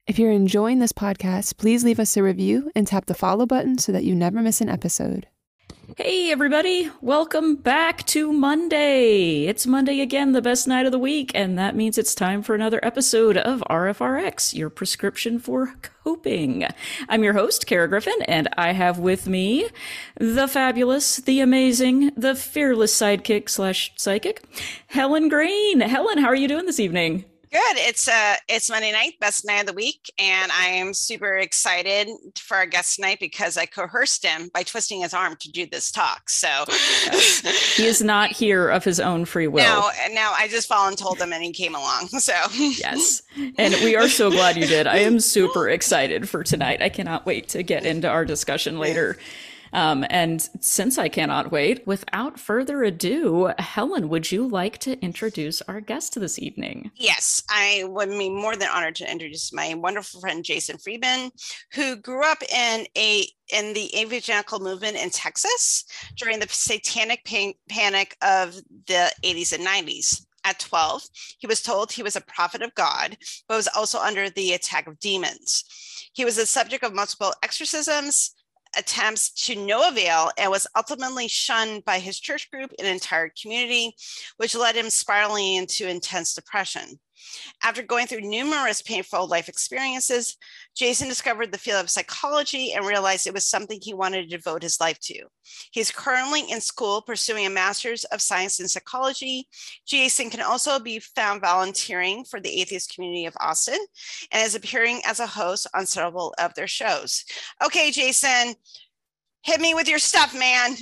If you're enjoying this podcast, please leave us a review and tap the follow button so that you never miss an episode. Hey everybody, welcome back to Monday. It's Monday again, the best night of the week, and that means it's time for another episode of RFRX, your prescription for coping. I'm your host, Kara Griffin, and I have with me the fabulous, the amazing, the fearless sidekick slash psychic, Helen Green. Helen, how are you doing this evening? Good. It's Monday night, best night of the week, and I am super excited for our guest tonight because I coerced him by twisting his arm to do this talk. So yes. He is not here of his own free will. Now I just told him, and he came along. So yes, and we are so glad you did. I am super excited for tonight. I cannot wait to get into our discussion later. And since I cannot wait, without further ado, Helen, would you like to introduce our guest this evening? Yes, I would be more than honored to introduce my wonderful friend, Jason Friedman, who grew up in the evangelical movement in Texas during the satanic panic of the 80s and 90s. At 12, he was told he was a prophet of God, but was also under the attack of demons. He was the subject of multiple exorcisms, attempts to no avail, and was ultimately shunned by his church group and entire community, which led him spiraling into intense depression. After going through numerous painful life experiences, Jason discovered the field of psychology and realized it was something he wanted to devote his life to. He's currently in school pursuing a master's of science in psychology. Jason can also be found volunteering for the atheist community of Austin and is appearing as a host on several of their shows. Okay, Jason, hit me with your stuff, man.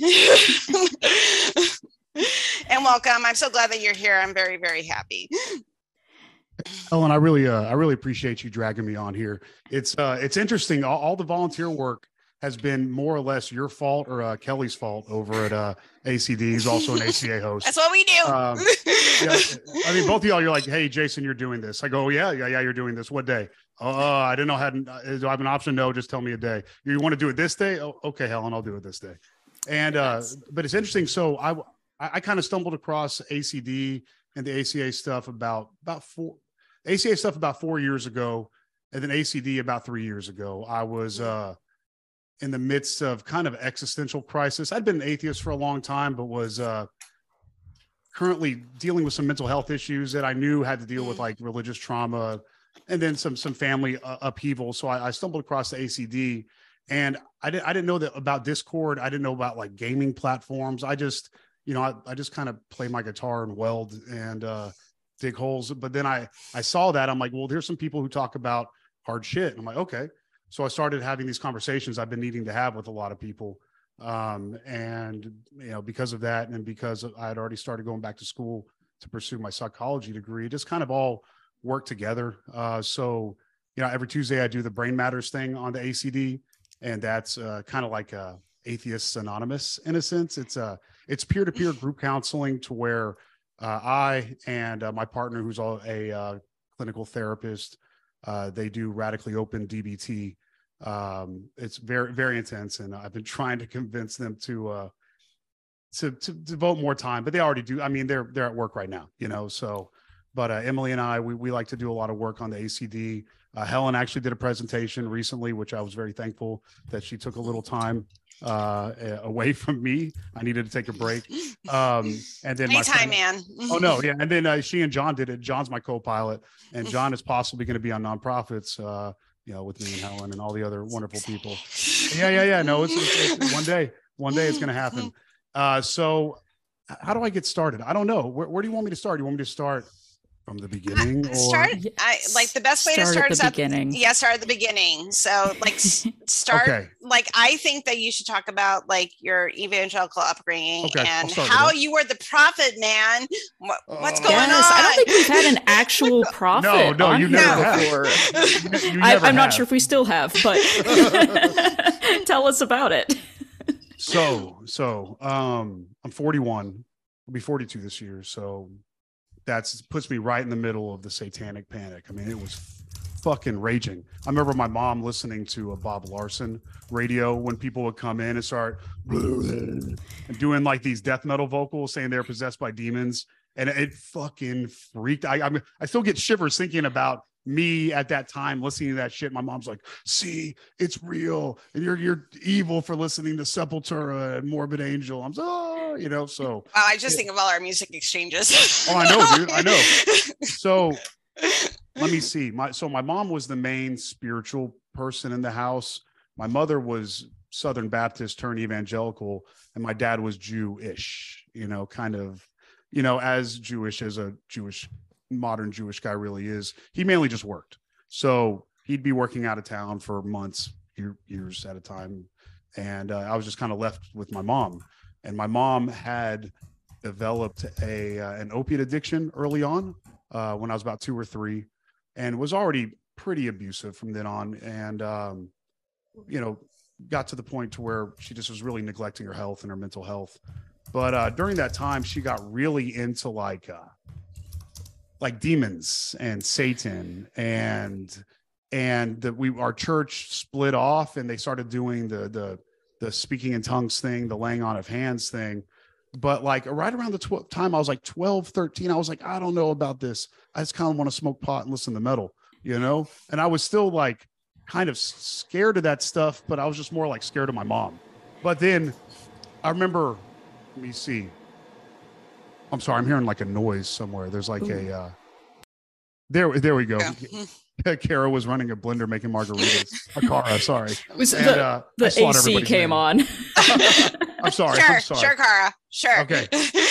And welcome. I'm so glad that you're here. I'm very, very happy. Ellen, I really appreciate you dragging me on here. It's interesting. All the volunteer work has been more or less your fault or Kelly's fault over at ACD. He's also an ACA host. That's what we do. Yeah, I mean, both of y'all, you're like, hey, Jason, you're doing this. I go, yeah, you're doing this. What day? I didn't know. Do I have an option? No, just tell me a day. You want to do it this day? Oh, okay, Helen, I'll do it this day. And but it's interesting. So I kind of stumbled across ACD and the ACA stuff about 4 years ago, and then ACD about 3 years ago. I was in the midst of kind of existential crisis. I'd been an atheist for a long time, but was currently dealing with some mental health issues that I knew had to deal with, like religious trauma and then some family upheaval. So I stumbled across the ACD, and I didn't know that about Discord. I didn't know about like gaming platforms. I just kind of play my guitar and weld and dig holes. But then I saw that. I'm like, well, there's some people who talk about hard shit. And I'm like, okay. So I started having these conversations I've been needing to have with a lot of people. And, because of that, and because I had already started going back to school to pursue my psychology degree, it just kind of all worked together. So every Tuesday I do the Brain Matters thing on the ACD. And that's kind of like Atheists Anonymous in a sense. It's peer-to-peer group counseling to where I and my partner, who's a clinical therapist, they do radically open DBT. It's very, very intense, and I've been trying to convince them to devote more time, but they already do. I mean, they're at work right now, So, but Emily and I, we like to do a lot of work on the ACD. Helen actually did a presentation recently, which I was very thankful that she took a little time away from me. I needed to take a break. And then anytime, man. Oh no, yeah. And then she and John did it. John's my co-pilot, and John is possibly going to be on Nonprofits, with me and Helen and all the other wonderful people. Yeah. No, it's one day it's going to happen. So how do I get started? I don't know. Where do you want me to start? Do you want me to start from the beginning? The best way to start is at the beginning. Yeah, start at the beginning. So start, okay. I think that you should talk about your evangelical upbringing and how you were the prophet, man. What's going on? I don't think we've had an actual prophet. No, you never have. I'm not sure if we still have, but tell us about it. So I'm 41. I'll be 42 this year. So puts me right in the middle of the satanic panic. I mean, it was fucking raging. I remember my mom listening to a Bob Larson radio when people would come in and start and doing these death metal vocals saying they're possessed by demons. And it fucking freaked. I still get shivers thinking about me at that time listening to that shit, my mom's like, see, it's real. And you're evil for listening to Sepultura and Morbid Angel. I'm so, you know, so. Wow, I just think of all our music exchanges. Oh, I know, dude. I know. So let me see. My mom was the main spiritual person in the house. My mother was Southern Baptist turned evangelical, and my dad was Jewish, you know, kind of, you know, as Jewish as a modern Jewish guy really is. He mainly just worked. So he'd be working out of town for months, years at a time. And I was just kind of left with my mom. And my mom had developed an opiate addiction early on when I was about 2 or 3, and was already pretty abusive from then on. And, you know, got to the point to where she just was really neglecting her health and her mental health. But during that time, she got really into like demons and Satan, and our church split off, and they started doing the speaking in tongues thing, the laying on of hands thing. But like right around the time I was like 12, 13, I was like, I don't know about this. I just kind of want to smoke pot and listen to metal, you know? And I was still like kind of scared of that stuff, but I was just more like scared of my mom. But then I remember, let me see. I'm sorry, I'm hearing like a noise somewhere. There's like there we go. Yeah. Kara was running a blender making margaritas. Akara, sorry. The AC came on. I'm sorry. Sure, Kara. Sure. Okay.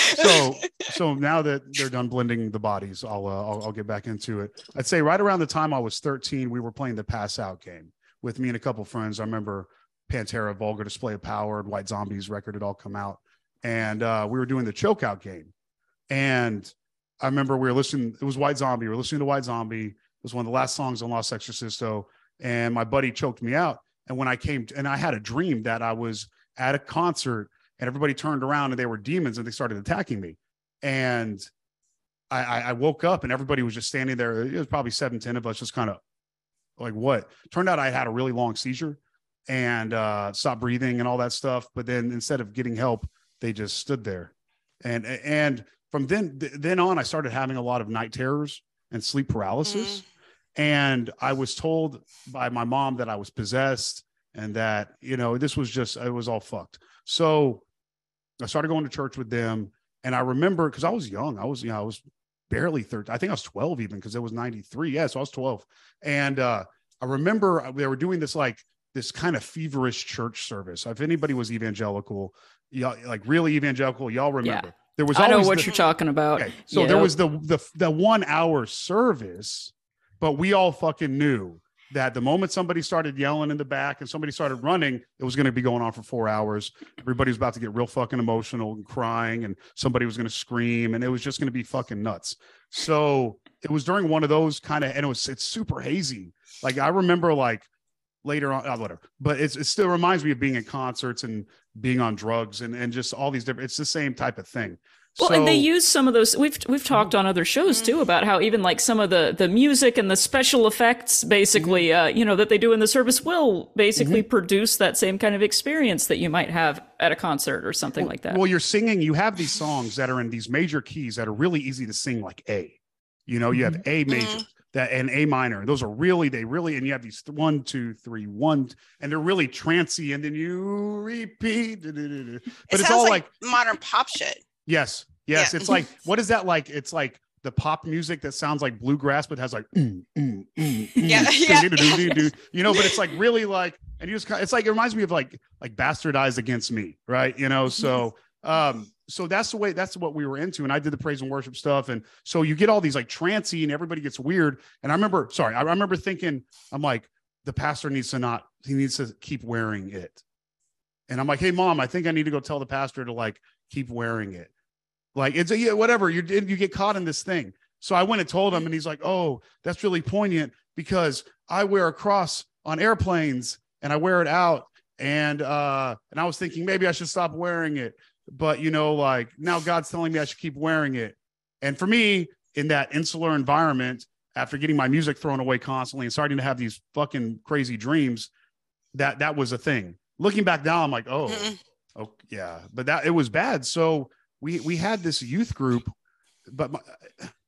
So now that they're done blending the bodies, I'll get back into it. I'd say right around the time I was 13, we were playing the Pass Out game with me and a couple friends. I remember Pantera, Vulgar Display of Power, and White Zombies record had all come out, and we were doing the Chokeout game. And I remember we were listening. It was White Zombie. We were listening to White Zombie. It was one of the last songs on Los Exorcisto, and my buddy choked me out. And when I came, and I had a dream that I was at a concert and everybody turned around and they were demons and they started attacking me. And I woke up and everybody was just standing there. It was probably 7, 10 of us just kind of like, what? Turned out I had a really long seizure and stopped breathing and all that stuff. But then instead of getting help, they just stood there. And from then on, I started having a lot of night terrors and sleep paralysis. And I was told by my mom that I was possessed and that, you know, this was just, it was all fucked. So I started going to church with them. And I remember, because I was young, I was barely 13. I think I was 12 even, because it was 93. Yeah, so I was 12. And I remember they were doing this kind of feverish church service. If anybody was evangelical, y'all, like really evangelical, y'all remember. Yeah. There was I know what you're talking about. Okay, so there was the 1 hour service, but we all fucking knew that the moment somebody started yelling in the back and somebody started running, it was going to be going on for 4 hours. Everybody was about to get real fucking emotional and crying, and somebody was going to scream, and it was just going to be fucking nuts. So it was during one of those kind of, and it's super hazy. Like I remember like later on, whatever, but it still reminds me of being at concerts and being on drugs and just all these different, it's the same type of thing. Well, and they use some of those. We've talked on other shows too about how even like some of the music and the special effects, basically, that they do in the service will basically produce that same kind of experience that you might have at a concert or something like that. Well, you're singing. You have these songs that are in these major keys that are really easy to sing, like A. You know, you have A major and A minor. Those are really, and you have these 1, 2, 3, 1, and they're really trancy, and then you repeat. But it's all like modern pop shit. Yes. Yeah. It's like, what is that like? It's like the pop music that sounds like bluegrass, but has like, you know, but it's like really like, and you just, it's like, it reminds me of like Bastardized Against Me. Right. You know, so that's what we were into. And I did the praise and worship stuff. And so you get all these like trancy and everybody gets weird. And I remember thinking, I'm like, the pastor needs to keep wearing it. And I'm like, hey mom, I think I need to go tell the pastor to like keep wearing it. Like it's whatever, you get caught in this thing. So I went and told him, and he's like, oh, that's really poignant because I wear a cross on airplanes and I wear it out. And I was thinking maybe I should stop wearing it. But, you know, like now God's telling me I should keep wearing it. And for me, in that insular environment, after getting my music thrown away constantly and starting to have these fucking crazy dreams, that was a thing. Looking back now, I'm like, oh yeah, but it was bad. So we had this youth group, but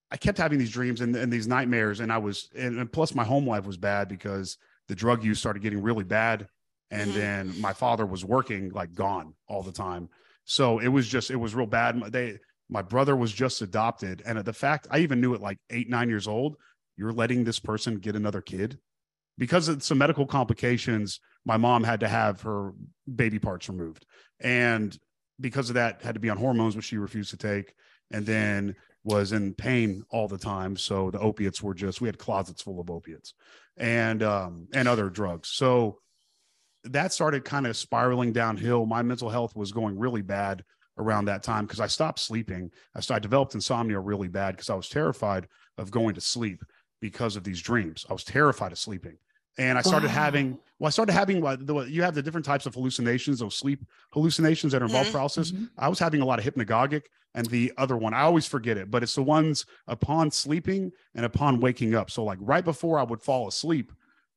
I kept having these dreams and these nightmares, and and plus my home life was bad because the drug use started getting really bad. And then my father was working like gone all the time. So it was real bad. My brother was just adopted. And the fact I even knew at like 8, 9 years old, you're letting this person get another kid because of some medical complications. My mom had to have her baby parts removed. And because of that, had to be on hormones, which she refused to take. And then was in pain all the time. So the opiates were we had closets full of opiates and other drugs. So that started kind of spiraling downhill. My mental health was going really bad around that time because I stopped sleeping. I developed insomnia really bad because I was terrified of going to sleep because of these dreams. I was terrified of sleeping. And I started having, you have the different types of hallucinations, those sleep hallucinations that involve paralysis. I was having a lot of hypnagogic, and the other one, I always forget it, but it's the ones upon sleeping and upon waking up. So like right before I would fall asleep,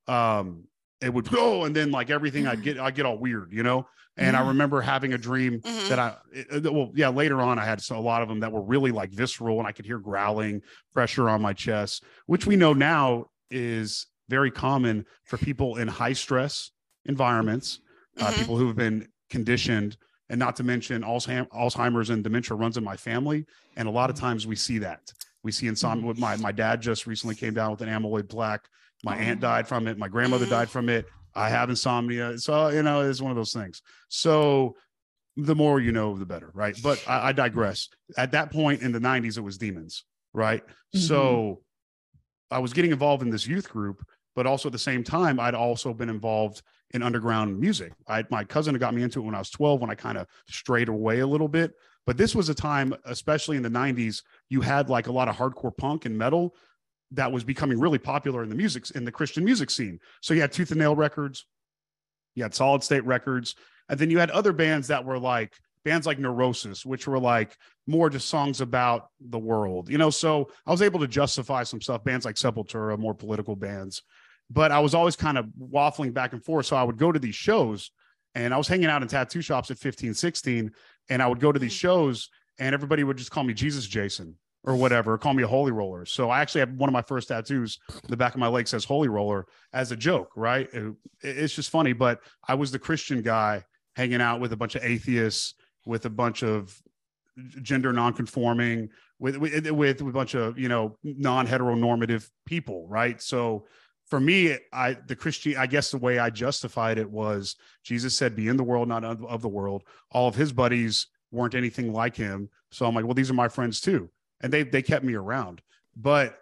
it would go, and then like everything I get all weird, you know? And I remember having a dream that later on I had a lot of them that were really like visceral, and I could hear growling, pressure on my chest, which we know now is very common for people in high stress environments, people who have been conditioned, and not to mention Alzheimer's and dementia runs in my family. And a lot of times we see that. We see insomnia. My dad just recently came down with an amyloid plaque. My aunt died from it. My grandmother died from it. I have insomnia. So, you know, it's one of those things. So the more you know, the better, right? But I digress. At that point in the 90s, it was demons, right? So I was getting involved in this youth group, but also at the same time, I'd also been involved in underground music. My cousin got me into it when I was 12, when I kind of strayed away a little bit. But this was a time, especially in the 90s, you had like a lot of hardcore punk and metal that was becoming really popular in the Christian music scene. So you had Tooth and Nail Records, you had Solid State Records, and then you had other bands that were like bands like Neurosis, which were like more just songs about the world, you know? So I was able to justify some stuff, bands like Sepultura, more political bands, but I was always kind of waffling back and forth. So I would go to these shows, and I was hanging out in tattoo shops at 15, 16, and I would go to these shows and everybody would just call me Jesus Jason or whatever, call me a holy roller. So I actually have one of my first tattoos, the back of my leg says holy roller, as a joke, right? It's just funny, but I was the Christian guy hanging out with a bunch of atheists, with a bunch of gender nonconforming, with a bunch of, you know, non-heteronormative people, right? So for me, I guess the way I justified it was Jesus said, be in the world, not of the world. All of his buddies weren't anything like him. So I'm like, well, these are my friends too. And they kept me around. But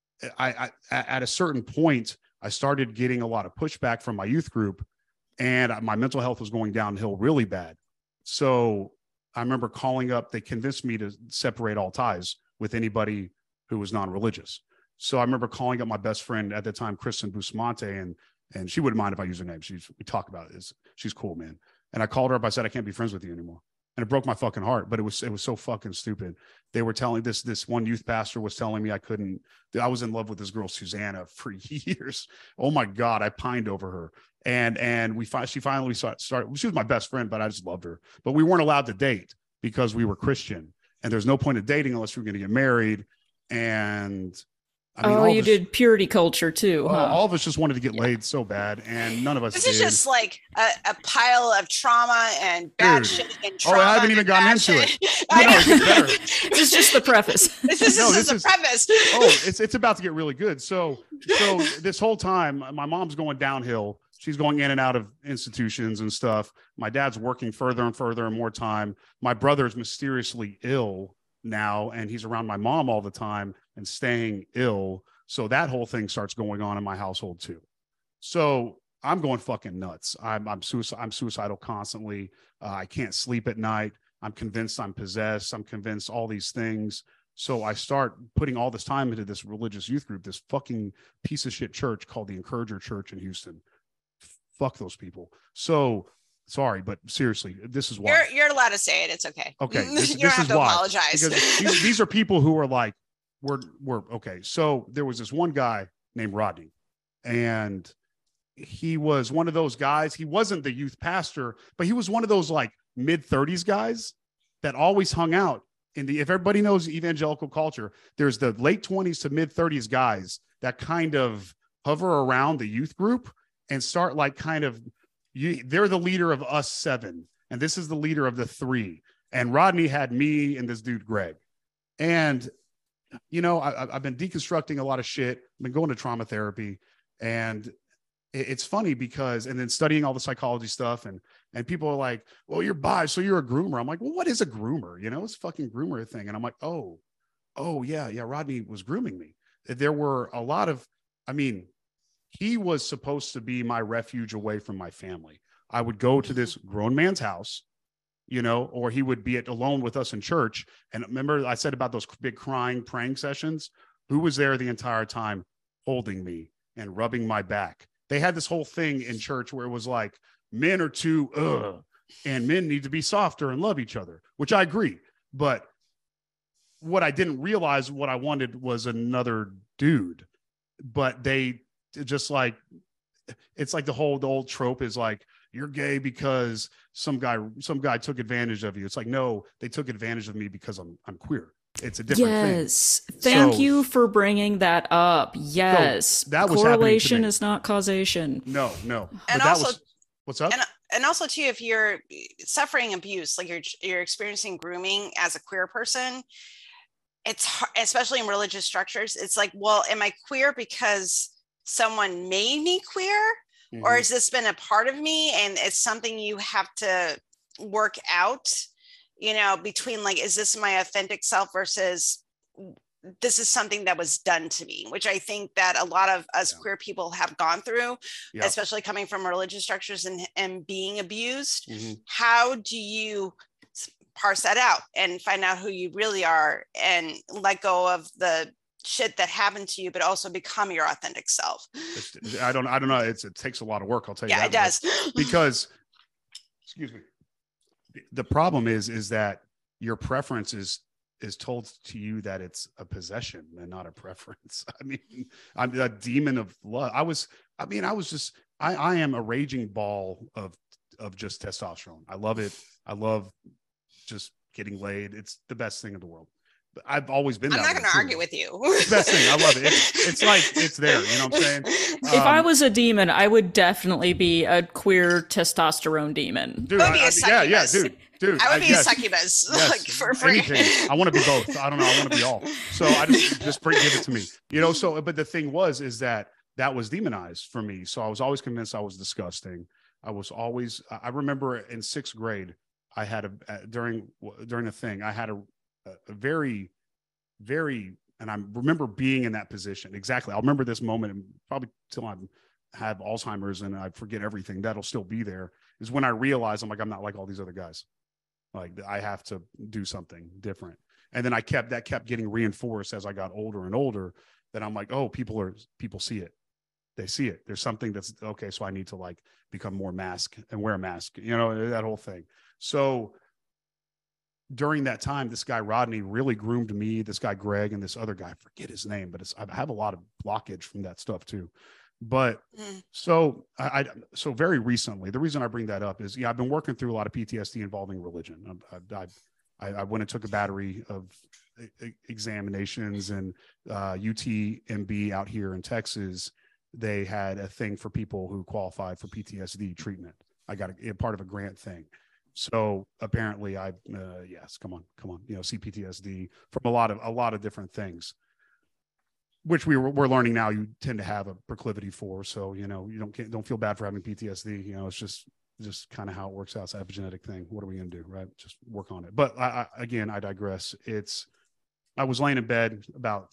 I at a certain point, I started getting a lot of pushback from my youth group, and my mental health was going downhill really bad. So I remember calling up, they convinced me to separate all ties with anybody who was non-religious. So I remember calling up my best friend at the time, Kristen Bustamante, and she wouldn't mind if I use her name. We talk about it. She's cool, man. And I called her up. I said, I can't be friends with you anymore. And it broke my fucking heart, but it was so fucking stupid. They were telling this one youth pastor was telling me I was in love with this girl, Susanna, for years. Oh my God. I pined over her. And she finally started, she was my best friend, but I just loved her, but we weren't allowed to date because we were Christian, and there's no point of dating unless you're going to get married. And I mean, you did purity culture too, huh? All of us just wanted to get laid so bad, and none of us This did. is just like a pile of trauma and bad shit and trauma. Oh, I haven't even gotten into it. This is just the preface. This is the preface. It's about to get really good. So this whole time, my mom's going downhill. She's going in and out of institutions and stuff. My dad's working further and further and more time. My brother's mysteriously ill now, and he's around my mom all the time and staying ill. So that whole thing starts going on in my household too. So I'm going fucking nuts. I'm suicidal constantly. I can't sleep at night. I'm convinced I'm possessed. I'm convinced all these things. So I start putting all this time into this religious youth group, this fucking piece of shit church called the Encourager Church in Houston. Fuck those people. So sorry, but seriously, this is why. You're allowed to say it. It's okay. Okay. You don't have to apologize. Because these are people who are like, we're okay. So there was this one guy named Rodney, and he was one of those guys. He wasn't the youth pastor, but he was one of those like mid-30s guys that always hung out if everybody knows evangelical culture, there's the late 20s to mid 30s guys that kind of hover around the youth group and start like kind of, they're the leader of us 7. And this is the leader of the 3. And Rodney had me and this dude, Greg. And, you know, I've been deconstructing a lot of shit. I've been going to trauma therapy, and it's funny because, and then studying all the psychology stuff, and people are like, well, you're bi, so you're a groomer. I'm like, well, what is a groomer? You know, it's a fucking groomer thing. And I'm like, oh yeah. Rodney was grooming me. There were a lot of, I mean, he was supposed to be my refuge away from my family. I would go to this grown man's house, you know, or he would be alone with us in church. And remember I said about those big crying, praying sessions? Who was there the entire time holding me and rubbing my back? They had this whole thing in church where it was like, men are too, and men need to be softer and love each other, which I agree. But what I didn't realize, what I wanted was another dude. But they just like, it's like the old trope is like, you're gay because some guy took advantage of you. It's like, no, they took advantage of me because I'm queer. It's a different thing. Yes. Thank you for bringing that up. Yes. So that was correlation is not causation. No. And but also, what's up? And also too, if you're suffering abuse, like you're experiencing grooming as a queer person, it's hard, especially in religious structures. It's like, well, am I queer because someone made me queer? Mm-hmm. Or has this been a part of me, and it's something you have to work out, you know, between like, is this my authentic self versus this is something that was done to me, which I think that a lot of us queer people have gone through, especially coming from religious structures and being abused. Mm-hmm. How do you parse that out and find out who you really are and let go of the shit that happened to you, but also become your authentic self? I don't know. It takes a lot of work. I'll tell you. Yeah, it does. Because, excuse me. The problem is that your preference is told to you that it's a possession and not a preference. I mean, I'm a demon of love. I am a raging ball of just testosterone. I love it. I love just getting laid. It's the best thing in the world. I've always been. I'm not going to argue with you. Best thing. I love it. It's like it's there. You know what I'm saying? If I was a demon, I would definitely be a queer testosterone demon. Dude, dude. I would be a succubus, like for free. Anything. I want to be both. I don't know. I want to be all. So I just give it to me. You know. So, but the thing is that was demonized for me. So I was always convinced I was disgusting. I remember in 6th grade, I had during a thing, I had a very, very, and I remember being in that position. Exactly. I'll remember this moment, and probably till I have Alzheimer's and I forget everything, that'll still be there, is when I realized I'm not like all these other guys. Like, I have to do something different. And then that kept getting reinforced as I got older and older, that I'm like, oh, people see it. They see it. There's something that's okay. So I need to like become more mask and wear a mask, you know, that whole thing. So during that time, this guy Rodney really groomed me, this guy Greg, and this other guy, I forget his name, but I have a lot of blockage from that stuff too. But so very recently, the reason I bring that up is, I've been working through a lot of PTSD involving religion. I went and took a battery of examinations, and UTMB out here in Texas, they had a thing for people who qualified for PTSD treatment. I got a part of a grant thing. So apparently yes, come on, you know, CPTSD from a lot of different things, which we're learning now you tend to have a proclivity for. So, you know, you don't feel bad for having PTSD. You know, it's just kind of how it works out. It's an epigenetic thing. What are we going to do? Right. Just work on it. But I digress. I was laying in bed about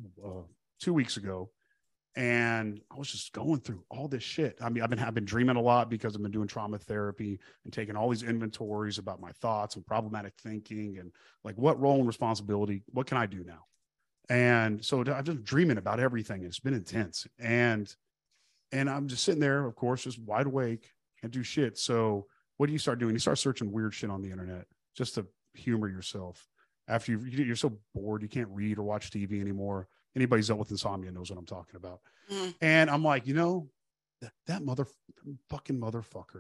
2 weeks ago, and I was just going through all this shit. I mean, I've been dreaming a lot because I've been doing trauma therapy and taking all these inventories about my thoughts and problematic thinking, and like, what role and responsibility, what can I do now? And so I've just dreaming about everything. It's been intense. And I'm just sitting there, of course, just wide awake, can't do shit. So what do you start doing? You start searching weird shit on the internet just to humor yourself. After you're so bored, you can't read or watch TV anymore. Anybody who's dealt with insomnia knows what I'm talking about. And I'm like, you know, that motherfucker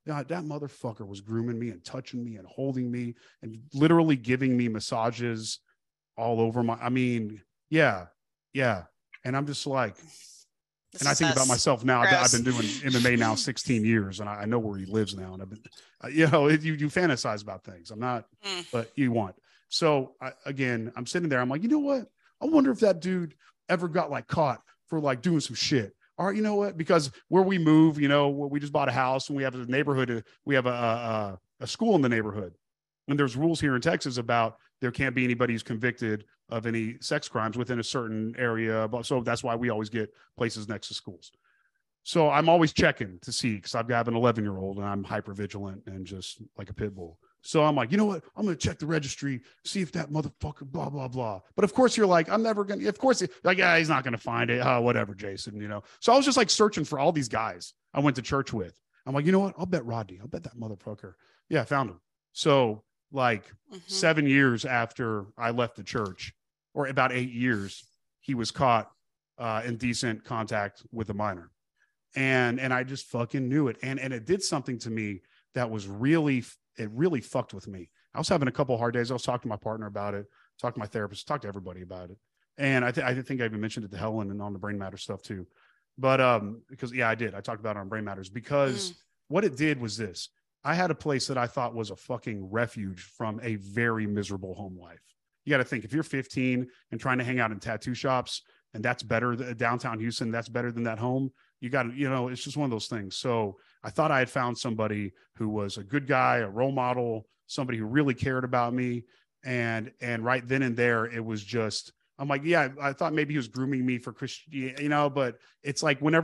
that motherfucker was grooming me and touching me and holding me and literally giving me massages all over I mean, yeah. And I'm just like, and I think about myself now. I've been doing MMA now 16 years, and I know where he lives now. And I've been, you fantasize about things. I'm not, but you want. So again, I'm sitting there. I'm like, you know what? I wonder if that dude ever got like caught for like doing some shit. All right, you know what? Because where we move, we just bought a house and we have a neighborhood. We have a school in the neighborhood, and there's rules here in Texas about there can't be anybody who's convicted of any sex crimes within a certain area. So that's why we always get places next to schools. So I'm always checking to see, because I've got an 11-year-old and I'm hyper vigilant and just like a pit bull. So I'm like, you know what? I'm going to check the registry, see if that motherfucker, blah, blah, blah. But of course you're like, I'm never going to, of course, like, yeah, he's not going to find it. Whatever, Jason, So I was just like searching for all these guys I went to church with. I'm like, you know what? I'll bet Rodney. I'll bet that motherfucker. Yeah, I found him. So like 7 years after I left the church, or about 8 years, he was caught in decent contact with a minor. And I just fucking knew it. And it did something to me that was really fucked with me. I was having a couple of hard days. I was talking to my partner about it, talked to my therapist, talked to everybody about it. And I think I even mentioned it to Helen and on the Brain Matter stuff too. But because I did. I talked about it on Brain Matters because what it did was this. I had a place that I thought was a fucking refuge from a very miserable home life. You got to think, if you're 15 and trying to hang out in tattoo shops, and that's better downtown Houston, that's better than that home. You got to, it's just one of those things. So I thought I had found somebody who was a good guy, a role model, somebody who really cared about me. And right then and there, it was just, I'm like, yeah, I thought maybe he was grooming me for Christianity, but it's like when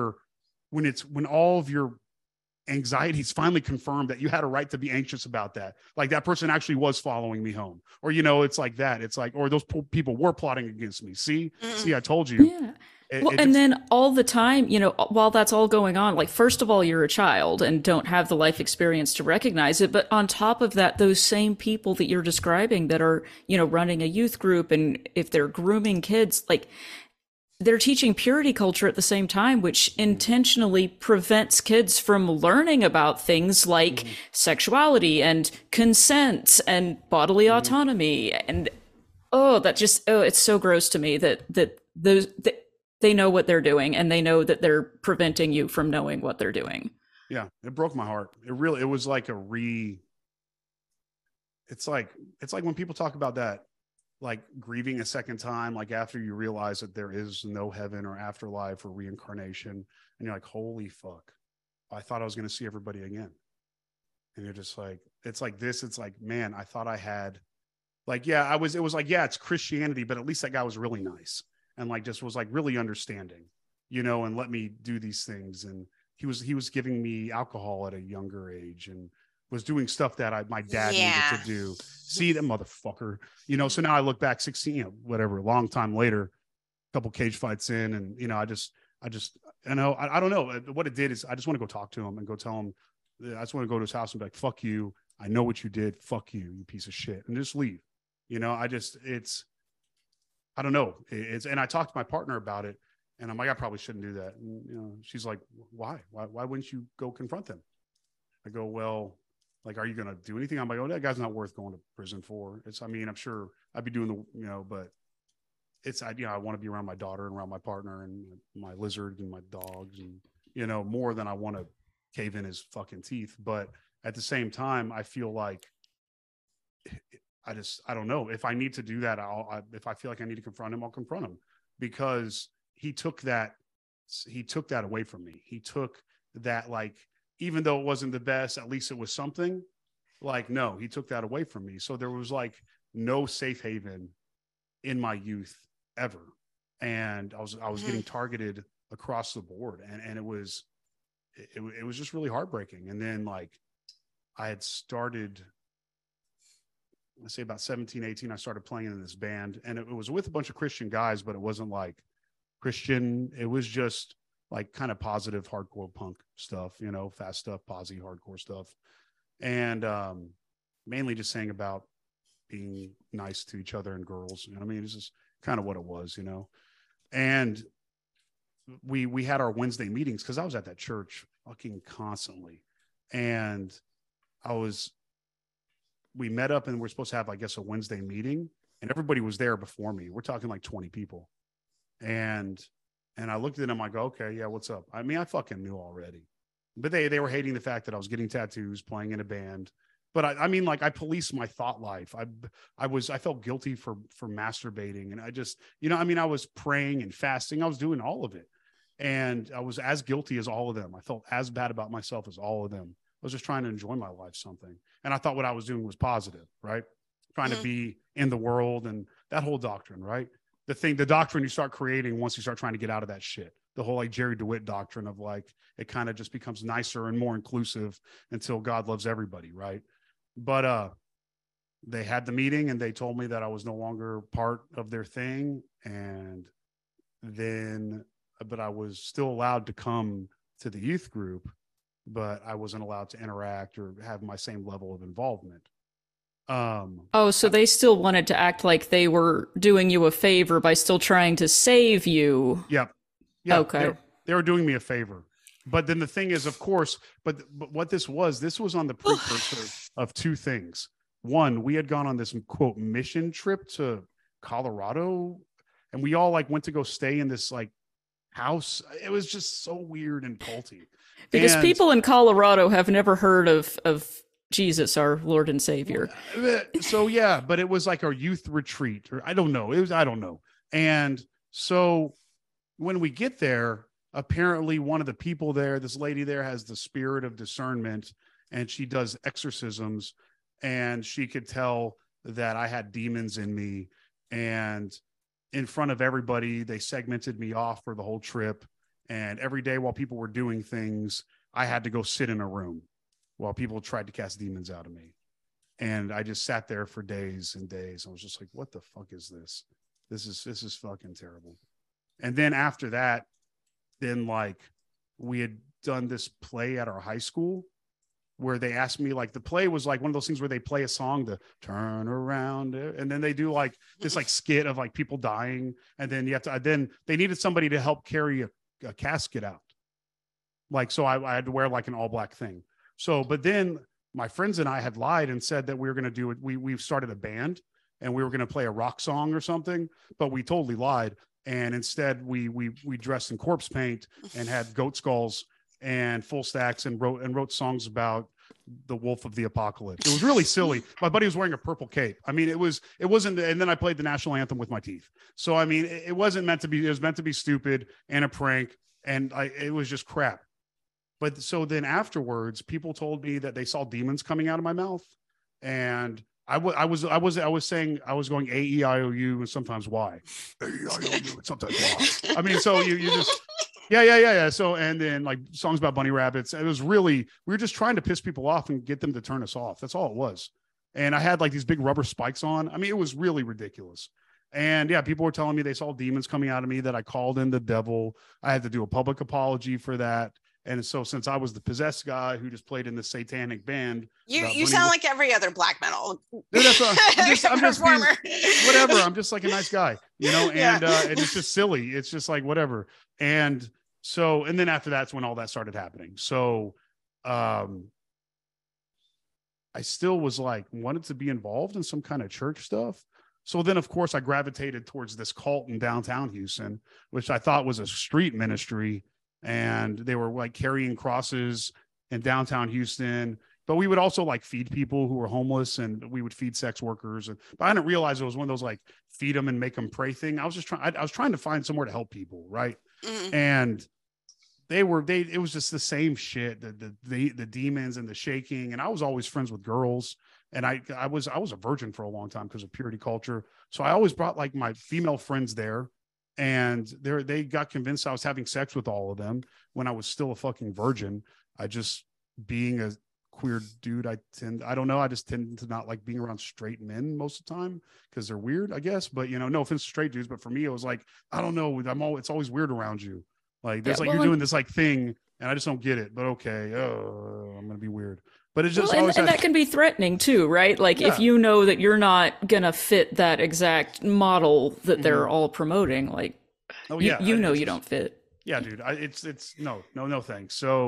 all of your anxieties finally confirmed that you had a right to be anxious about that. Like that person actually was following me home, or, it's like that. It's like, or those people were plotting against me. See, I told you. Yeah. And then all the time, while that's all going on, like, first of all, you're a child and don't have the life experience to recognize it. But on top of that, those same people that you're describing that are, running a youth group, and if they're grooming kids, like, they're teaching purity culture at the same time, which intentionally prevents kids from learning about things like sexuality and consent and bodily autonomy. And it's so gross to me that they know what they're doing, and they know that they're preventing you from knowing what they're doing. Yeah, it broke my heart. It was like it's like when people talk about that, like grieving a second time, like after you realize that there is no heaven or afterlife or reincarnation, and you're like, holy fuck, I thought I was going to see everybody again. And you're just like, it's like this. It's like, man, I thought I had, like, yeah, it was like, yeah, it's Christianity, but at least that guy was really nice. And like, just was like really understanding, and let me do these things. And he was giving me alcohol at a younger age and was doing stuff that my dad needed to do. See that motherfucker, so now I look back 16, whatever, a long time later, a couple cage fights in. And, I don't know what it did is I just want to go talk to him and go tell him, I just want to go to his house and be like, fuck you. I know what you did. Fuck you, you piece of shit. And just leave, I don't know. And I talked to my partner about it, and I'm like, I probably shouldn't do that. And, she's like, why wouldn't you go confront them? I go, well, like, are you going to do anything? I'm like, oh, that guy's not worth going to prison for. I'm sure I'd be doing but it's, I want to be around my daughter and around my partner and my lizard and my dogs and, more than I want to cave in his fucking teeth. But at the same time, I feel like I don't know if I need to do that. If I feel like I need to confront him, I'll confront him, because he took that away from me. He took that, like, even though it wasn't the best, at least it was something. Like, no, he took that away from me. So there was like no safe haven in my youth ever. And I was getting targeted across the board. And it was just really heartbreaking. And then, like, I had started, I say about 17, 18, I started playing in this band, and it was with a bunch of Christian guys, but it wasn't like Christian. It was just like kind of positive hardcore punk stuff, fast stuff, posy hardcore stuff. And mainly just saying about being nice to each other and girls. It's just kind of what it was, And we had our Wednesday meetings, because I was at that church fucking constantly. And we met up and we're supposed to have, I guess, a Wednesday meeting, and everybody was there before me. We're talking like 20 people. And I looked at them, I go, okay, yeah, what's up? I mean, I fucking knew already, but they were hating the fact that I was getting tattoos, playing in a band. But I mean, like, I policed my thought life. I felt guilty for masturbating. And I just, I mean, I was praying and fasting. I was doing all of it. And I was as guilty as all of them. I felt as bad about myself as all of them. I was just trying to enjoy my life, something. And I thought what I was doing was positive, right? Trying to be in the world and that whole doctrine, right? The doctrine you start creating once you start trying to get out of that shit. The whole like Jerry DeWitt doctrine of like, it kind of just becomes nicer and more inclusive until God loves everybody, right? But they had the meeting and they told me that I was no longer part of their thing. And then, but I was still allowed to come to the youth group, but I wasn't allowed to interact or have my same level of involvement. So they still wanted to act like they were doing you a favor by still trying to save you. Yeah. Okay. They were doing me a favor. But then the thing is, of course, but what this was on the precursor of two things. One, we had gone on this quote mission trip to Colorado, and we all like went to go stay in this like house. It was just so weird and culty. Because people in Colorado have never heard of Jesus, our Lord and Savior. So yeah, but it was like our youth retreat, or I don't know. I don't know. And so when we get there, apparently one of the people there, this lady there, has the spirit of discernment, and she does exorcisms, and she could tell that I had demons in me. And in front of everybody, they segmented me off for the whole trip. And every day while people were doing things, I had to go sit in a room while people tried to cast demons out of me. And I just sat there for days and days. I was just like, what the fuck is this? This is fucking terrible. And then after that, then like we had done this play at our high school where they asked me, like, the play was like one of those things where they play a song, the turn around, and then they do like this like skit of like people dying. And then then they needed somebody to help carry a casket out. Like, so I had to wear like an all black thing. So, but then my friends and I had lied and said that we were going to do it. We've started a band and we were going to play a rock song or something, but we totally lied. And instead we dressed in corpse paint and had goat skulls and full stacks and wrote songs about the wolf of the apocalypse. It was really silly. My buddy was wearing a purple cape. I mean, it wasn't, and then I played the national anthem with my teeth. So, I mean, it wasn't meant to be, it was meant to be stupid and a prank. And it was just crap. But so then afterwards, people told me that they saw demons coming out of my mouth. And I was saying I was going A-E-I-O-U and sometimes Y. A-E-I-O-U and sometimes Y. I mean, so you just, yeah. So, and then like songs about bunny rabbits. It was really, we were just trying to piss people off and get them to turn us off. That's all it was. And I had like these big rubber spikes on. I mean, it was really ridiculous. And yeah, people were telling me they saw demons coming out of me, that I called in the devil. I had to do a public apology for that. And so since I was the possessed guy who just played in the satanic band, you sound like every other black metal. Dude, I'm just being, whatever. I'm just like a nice guy, you know, and and it's just silly. It's just like whatever. And so, and then after that's when all that started happening. So I still was like, wanted to be involved in some kind of church stuff. So then, of course, I gravitated towards this cult in downtown Houston, which I thought was a street ministry. And they were like carrying crosses in downtown Houston. But we would also like feed people who were homeless, and we would feed sex workers. But I didn't realize it was one of those like feed them and make them pray thing. I was trying to find somewhere to help people. Right. Mm-hmm. And it was just the same shit, the demons and the shaking. And I was always friends with girls. And I was a virgin for a long time because of purity culture. So I always brought like my female friends there. And they got convinced I was having sex with all of them when I was still a fucking virgin. I just, being a queer dude, I just tend to not like being around straight men most of the time because they're weird, I guess. But, you know, no offense to straight dudes, but for me, it was like, I don't know, it's always weird around you. Like there's you're doing this like thing and I just don't get it, but okay. I'm going to be weird. But it's just and that can be threatening too, right? Like if you know that you're not gonna fit that exact model that they're all promoting, like you know you don't fit. Yeah, dude. It's no thanks. So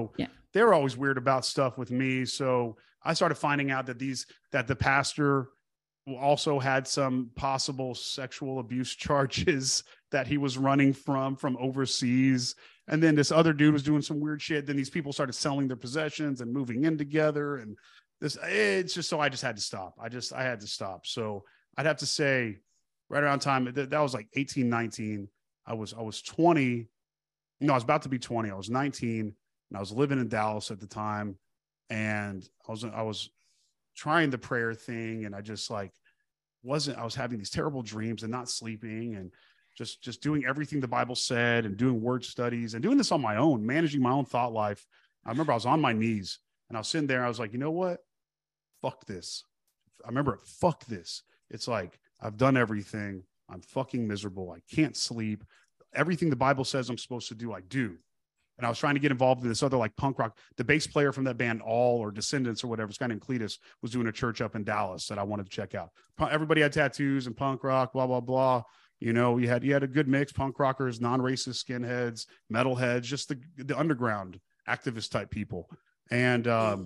they were always weird about stuff with me. So I started finding out that the pastor also had some possible sexual abuse charges that he was running from overseas. And then this other dude was doing some weird shit. Then these people started selling their possessions and moving in together. And it's just, so I just had to stop. I had to stop. So I'd have to say right around time that was like 18, 19. I was 20. No, I was about to be 20. I was 19 and I was living in Dallas at the time. And I was trying the prayer thing. And I just like, I was having these terrible dreams and not sleeping and just doing everything the Bible said and doing word studies and doing this on my own, managing my own thought life. I remember I was on my knees and I was sitting there. I was like, you know what? Fuck this. I remember, fuck this. It's like, I've done everything. I'm fucking miserable. I can't sleep. Everything the Bible says I'm supposed to do, I do. And I was trying to get involved in this other like punk rock. The bass player from that band, All or Descendants or whatever, this guy named Cletus, was doing a church up in Dallas that I wanted to check out. Everybody had tattoos and punk rock, blah, blah, blah. You know, you had a good mix, punk rockers, non-racist skinheads, metalheads, just the underground activist type people. And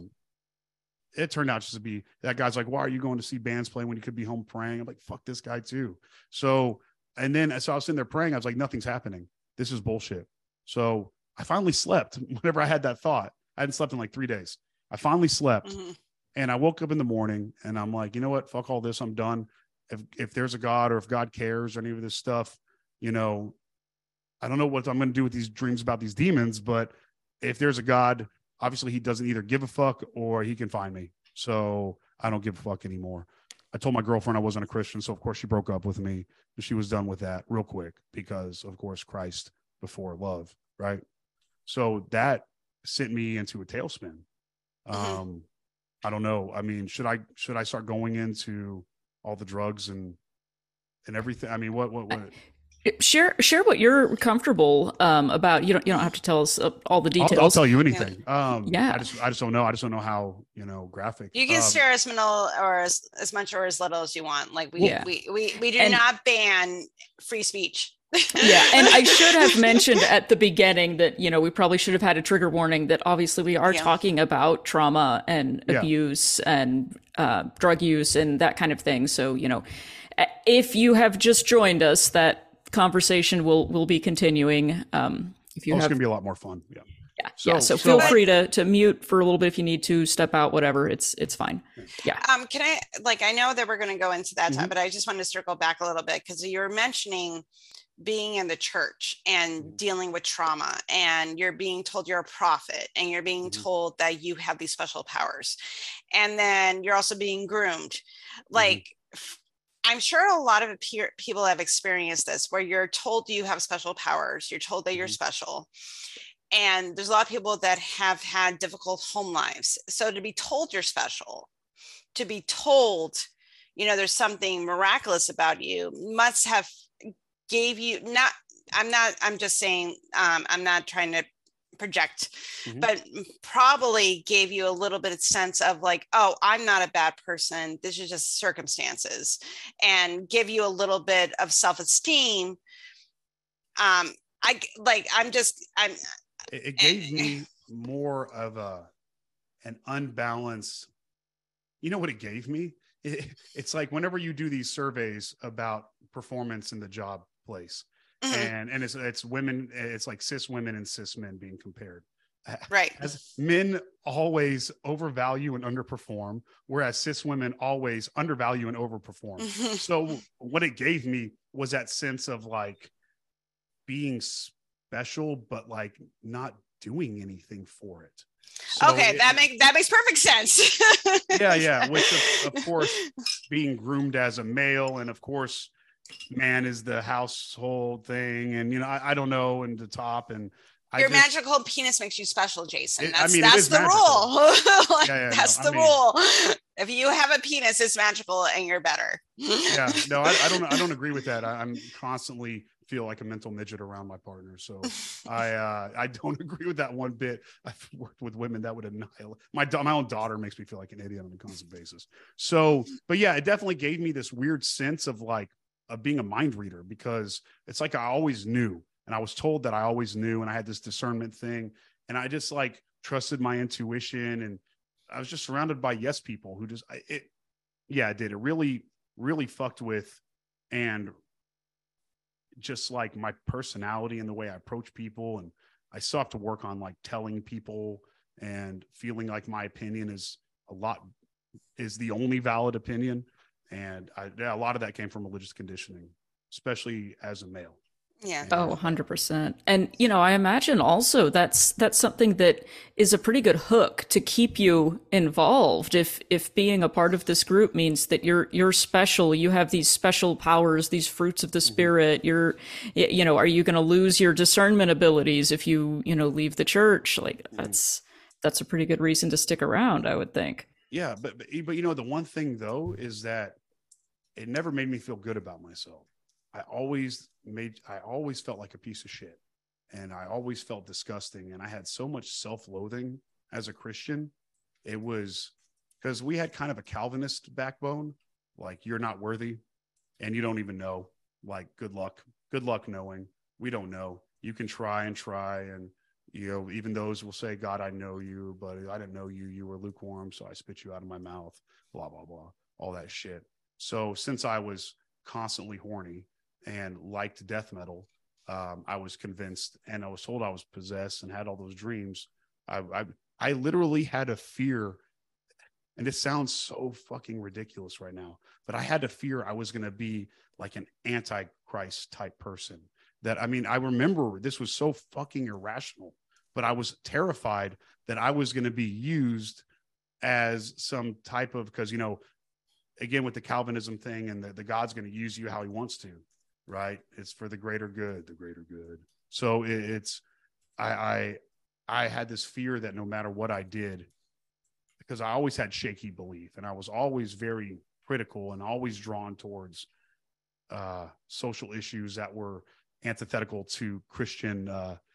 it turned out just to be, that guy's like, why are you going to see bands play when you could be home praying? I'm like, fuck this guy too. So I was sitting there praying. I was like, nothing's happening. This is bullshit. So I finally slept whenever I had that thought. I hadn't slept in like 3 days. I finally slept and I woke up in the morning and I'm like, you know what? Fuck all this. I'm done. If there's a God or if God cares or any of this stuff, you know, I don't know what I'm going to do with these dreams about these demons, but if there's a God, obviously he doesn't either give a fuck or he can find me. So I don't give a fuck anymore. I told my girlfriend I wasn't a Christian. So of course she broke up with me. She was done with that real quick because of course Christ before love. Right. So that sent me into a tailspin. I don't know. I mean, should I start going into all the drugs and everything? I mean, what? Share what you're comfortable about. You don't have to tell us all the details. I'll tell you anything. Yeah. I just don't know. I just don't know how, graphic. You can share as little or as much or as little as you want. Like we do not ban free speech. Yeah. And I should have mentioned at the beginning that, we probably should have had a trigger warning that obviously we are talking about trauma and abuse and drug use and that kind of thing. So, if you have just joined us, that conversation will be continuing. If you it's going to be a lot more fun. Yeah. So feel free to mute for a little bit if you need to, step out, whatever. It's fine. Yeah. Can I know that we're going to go into that time, but I just want to circle back a little bit because you were mentioning being in the church and dealing with trauma, and you're being told you're a prophet and you're being told that you have these special powers. And then you're also being groomed. Like, I'm sure a lot of people have experienced this where you're told you have special powers. You're told that you're special. And there's a lot of people that have had difficult home lives. So to be told you're special, to be told, there's something miraculous about you, must have gave you I'm just saying, I'm not trying to project, but probably gave you a little bit of sense of like, oh, I'm not a bad person. This is just circumstances, and give you a little bit of self-esteem. It gave me more of an unbalanced, what it gave me? It's like whenever you do these surveys about performance in the job place, and it's women, it's like cis women and cis men being compared. Right. As men always overvalue and underperform, whereas cis women always undervalue and overperform. So what it gave me was that sense of like being special, but like not doing anything for it. So okay, that makes perfect sense. yeah. Which of course being groomed as a male, and of course man is the household thing, and I don't know, and the top, and your magical penis makes you special, Jason. That's the magical rule. That's the rule. If you have a penis, it's magical, and you're better. I don't agree with that. I'm constantly feel like a mental midget around my partner. So I don't agree with that one bit. I've worked with women that would annihilate my own daughter makes me feel like an idiot on a constant basis. So, but yeah, it definitely gave me this weird sense of like, of being a mind reader, because it's like, I always knew, and I was told that I always knew, and I had this discernment thing. And I just like trusted my intuition, and I was just surrounded by yes people who just, it did. It really, really fucked with, and just like my personality and the way I approach people. And I still have to work on like telling people and feeling like my opinion is the only valid opinion. And a lot of that came from religious conditioning, especially as a male. Yeah. Oh, 100%. And, you know, I imagine also that's something that is a pretty good hook to keep you involved. If being a part of this group means that you're special, you have these special powers, these fruits of the spirit, are you going to lose your discernment abilities if you leave the church? Like that's a pretty good reason to stick around, I would think. Yeah. But the one thing though, is that it never made me feel good about myself. I always felt like a piece of shit, and I always felt disgusting. And I had so much self-loathing as a Christian. It was because we had kind of a Calvinist backbone, like you're not worthy and you don't even know, like, good luck knowing. We don't know. You can try. And, even those will say, God, I know you, but I didn't know you. You were lukewarm. So I spit you out of my mouth, blah, blah, blah, all that shit. So since I was constantly horny and liked death metal, I was convinced, and I was told I was possessed and had all those dreams. I literally had a fear, and it sounds so fucking ridiculous right now, but I had a fear I was going to be like an antichrist type person. I remember this was so fucking irrational, but I was terrified that I was going to be used as some type of, because, again, with the Calvinism thing, and the God's going to use you how he wants to. Right. It's for the greater good. So I had this fear that no matter what I did, because I always had shaky belief, and I was always very critical and always drawn towards social issues that were antithetical to Christian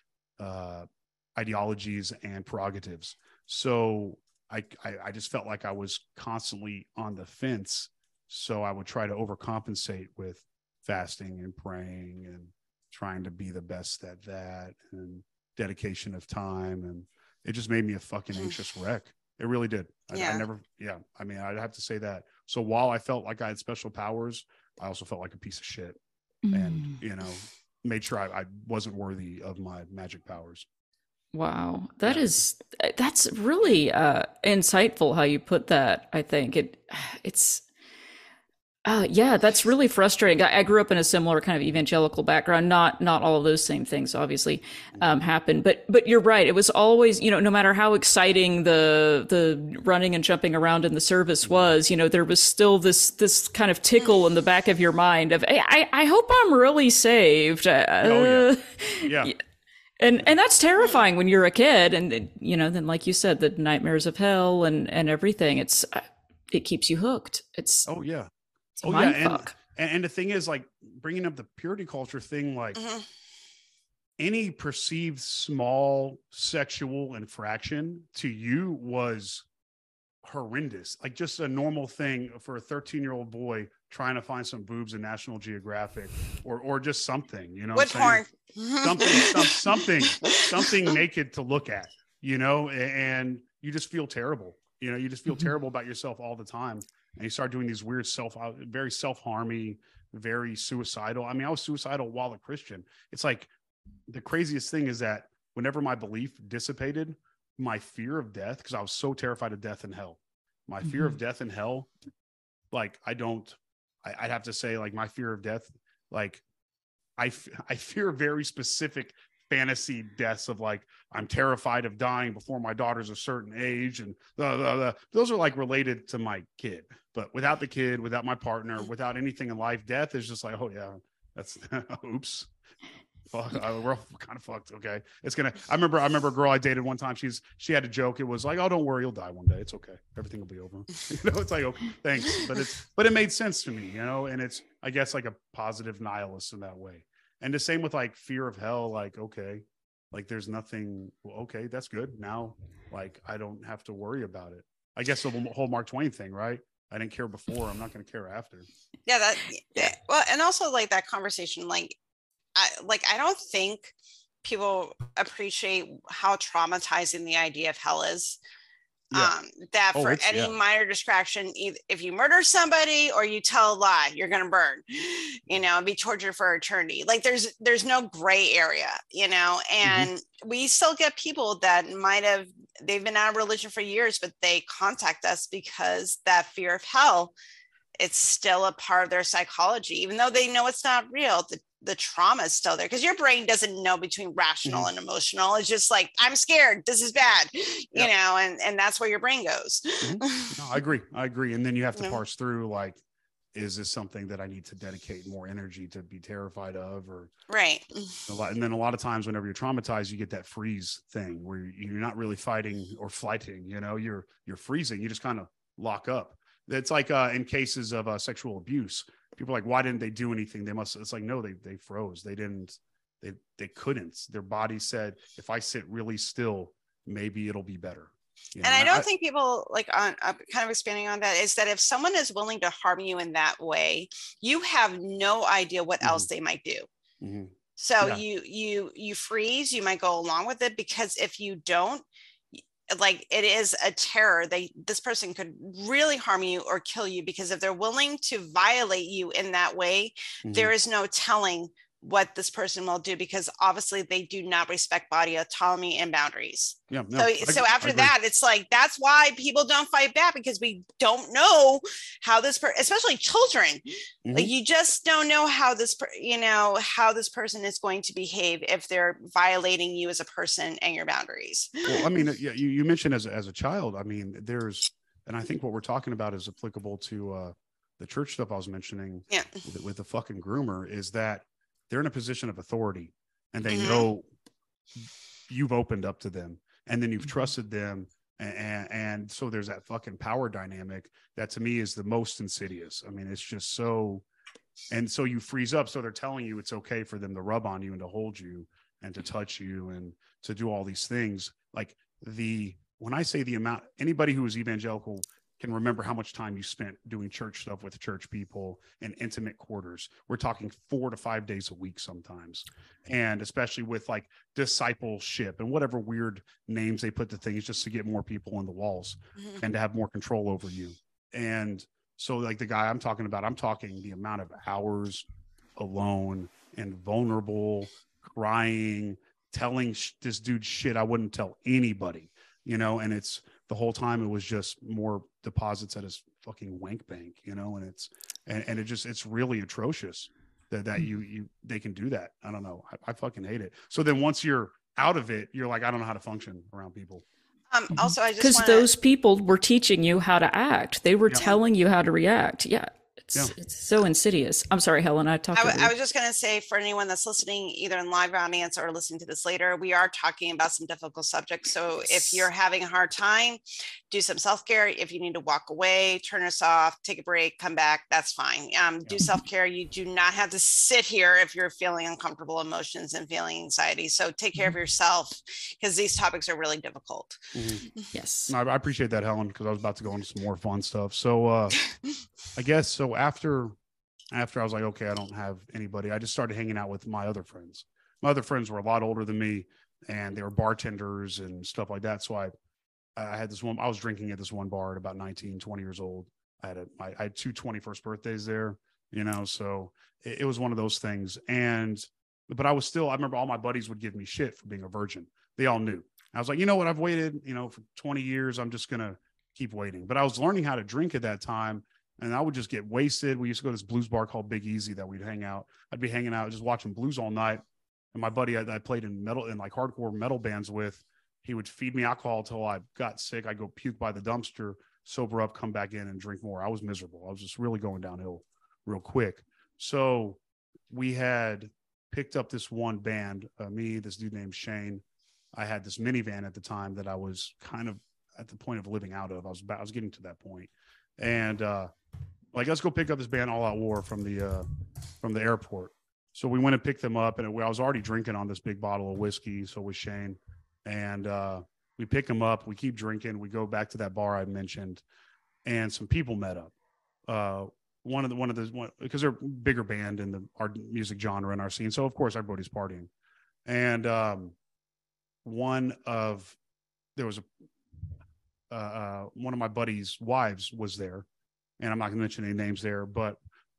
ideologies and prerogatives. So I just felt like I was constantly on the fence. So I would try to overcompensate with fasting and praying and trying to be the best at that, and dedication of time. And it just made me a fucking anxious wreck. It really did. I'd have to say that. So while I felt like I had special powers, I also felt like a piece of shit, and, made sure I wasn't worthy of my magic powers. Wow. That's really insightful how you put that. I think it's that's really frustrating. I grew up in a similar kind of evangelical background. Not all of those same things obviously happened, but you're right. It was always, no matter how exciting the running and jumping around in the service was, there was still this kind of tickle in the back of your mind of, hey, I hope I'm really saved. Yeah. And that's terrifying when you're a kid, and then like you said, the nightmares of hell and everything. It keeps you hooked. It's and the thing is, like, bringing up the purity culture thing, like any perceived small sexual infraction to you was horrendous. Like, just a normal thing for a 13-year-old boy trying to find some boobs in National Geographic, or just something, Wood porn. something naked to look at, and you just feel terrible. You just feel terrible about yourself all the time. And you start doing these weird very self-harmy, very suicidal. I mean, I was suicidal while a Christian. It's like, the craziest thing is that whenever my belief dissipated, my fear of death, because I was so terrified of death and hell, my fear of death and hell, like, I'd have to say, like, my fear of death, like, I fear very specific fantasy deaths of, like, I'm terrified of dying before my daughter's a certain age, and those are like related to my kid. But without the kid, without my partner, without anything in life, death is just like, oh yeah, that's oops. Fuck, we're kind of fucked. Okay, I remember a girl I dated one time. She had a joke. It was like, oh, don't worry, you'll die one day. It's okay. Everything will be over. It's like, okay, thanks. But it made sense to me, and it's, I guess, like a positive nihilist in that way. And the same with, like, fear of hell. Like, okay, like, there's nothing. Well, okay, that's good. Now, like, I don't have to worry about it. I guess the whole Mark Twain thing, right? I didn't care before. I'm not going to care after. Yeah. Well, and also, like, that conversation, like, I don't think people appreciate how traumatizing the idea of hell is. Yeah. That Oh, for it's- any yeah. minor distraction, if you murder somebody or you tell a lie, you're going to burn, you know, and be tortured for eternity. Like there's no gray area, you know, and we still get people that they've been out of religion for years, but they contact us because that fear of hell, it's still a part of their psychology, even though they know it's not real. The trauma is still there because your brain doesn't know between rational and emotional. It's just like, I'm scared, this is bad, you know, and that's where your brain goes. No, I agree. And then you have to parse through, like, is this something that I need to dedicate more energy to be terrified of, or right. And then a lot of times whenever you're traumatized, you get that freeze thing where you're not really fighting or flighting, you know, you're freezing, you just kind of lock up. It's like in cases of sexual abuse, people are like, why didn't they do anything? It's like, no, they froze. They couldn't. Their body said, if I sit really still, maybe it'll be better. You know? And I don't think people, like, on kind of expanding on that, is that if someone is willing to harm you in that way, you have no idea what else they might do. So you freeze, you might go along with it, because if you don't, like, it is a terror. This person could really harm you or kill you, because if they're willing to violate you in that way, there is no telling what this person will do, because obviously they do not respect body autonomy and boundaries. So after that, it's like, that's why people don't fight back, because we don't know how especially children, like, you just don't know how this person is going to behave if they're violating you as a person and your boundaries. Well, I mean, you mentioned as a child, I mean, and I think what we're talking about is applicable to the church stuff I was mentioning with the fucking groomer, is that they're in a position of authority, and they know you've opened up to them, and then you've trusted them. And so there's that fucking power dynamic that to me is the most insidious. I mean, it's just so, and so you freeze up. So they're telling you it's okay for them to rub on you and to hold you and to touch you and to do all these things. Like, when I say the amount, anybody who is evangelical can remember how much time you spent doing church stuff with church people in intimate quarters. We're talking 4 to 5 days a week sometimes. And especially with, like, discipleship and whatever weird names they put to things, just to get more people on the walls and to have more control over you. And so, like, the guy I'm talking about, I'm talking the amount of hours alone and vulnerable, crying, telling this dude shit I wouldn't tell anybody, you know, and it's, the whole time it was just more deposits at his fucking wank bank, you know, and it's really atrocious that they can do that. I don't know. I fucking hate it. So then once you're out of it, you're like, I don't know how to function around people. Also, I just because those people were teaching you how to act. They were telling you how to react. It's so insidious. I'm sorry, Helen. I was just going to say, for anyone that's listening, either in live audience or listening to this later, we are talking about some difficult subjects. So if you're having a hard time, do some self-care. If you need to walk away, turn us off, take a break, come back, that's fine. Do self-care. You do not have to sit here if you're feeling uncomfortable emotions and feeling anxiety. So take care of yourself, because these topics are really difficult. Yes. No, I appreciate that, Helen, because I was about to go into some more fun stuff. So I guess so after I was like, okay, I don't have anybody, I just started hanging out with my other friends. My other friends were a lot older than me, and they were bartenders and stuff like that. So I had this one, I was drinking at this one bar at about 19, 20 years old. I had 2 21st birthdays there, you know, so it was one of those things. But I remember all my buddies would give me shit for being a virgin. They all knew. I was like, you know what? I've waited, you know, for 20 years. I'm just going to keep waiting. But I was learning how to drink at that time, and I would just get wasted. We used to go to this blues bar called Big Easy that we'd hang out. I'd be hanging out, just watching blues all night. And my buddy I played in like hardcore metal bands with, he would feed me alcohol until I got sick. I'd go puke by the dumpster, sober up, come back in and drink more. I was miserable. I was just really going downhill real quick. So we had picked up this one band, this dude named Shane. I had this minivan at the time that I was kind of at the point of living out of. I was getting to that point. And like, let's go pick up this band All Out War from the airport. So we went and picked them up, and I was already drinking on this big bottle of whiskey. So was Shane. And we pick them up, we keep drinking, we go back to that bar I mentioned, and some people met up. Because they're a bigger band in our music genre in our scene. So of course everybody's partying. And one of my buddy's wives was there, and I'm not going to mention any names there, but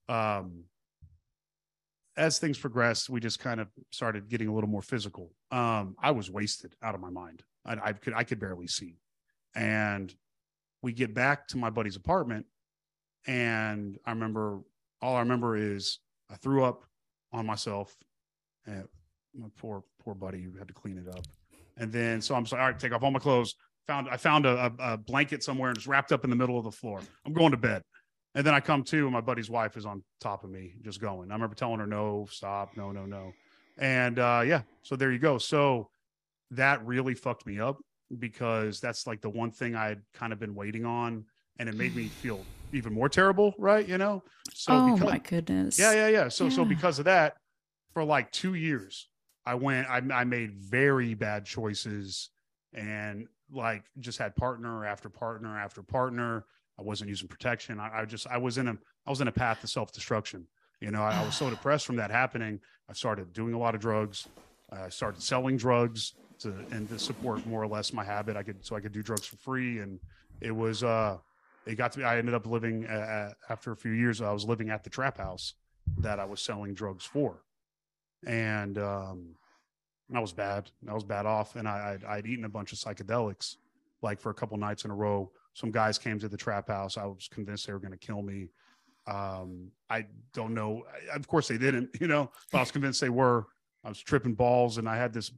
as things progressed, we just kind of started getting a little more physical. I was wasted out of my mind. I could barely see. And we get back to my buddy's apartment, and all I remember is I threw up on myself, and my poor buddy who had to clean it up. And then, so I'm just like, all right, take off all my clothes. I found a blanket somewhere and just wrapped up in the middle of the floor. I'm going to bed. And then I come to, and my buddy's wife is on top of me, just going. I remember telling her, no, stop, no. And yeah, so there you go. So that really fucked me up, because that's like the one thing I had kind of been waiting on, and it made me feel even more terrible, right? You know? So my goodness. Yeah. So because of that, for like 2 years, I made very bad choices, and like just had partner after partner after partner. I wasn't using protection. I was in a path to self-destruction. You know, I was so depressed from that happening. I started doing a lot of drugs. I started selling drugs to support more or less my habit. I could do drugs for free. And it was, it got to be, I ended up living after a few years, I was living at the trap house that I was selling drugs for. And I was bad. I was bad off. And I'd eaten a bunch of psychedelics, like for a couple nights in a row. Some guys came to the trap house. I was convinced they were going to kill me. I don't know. Of course they didn't, you know, but I was convinced they were. I was tripping balls, and I had this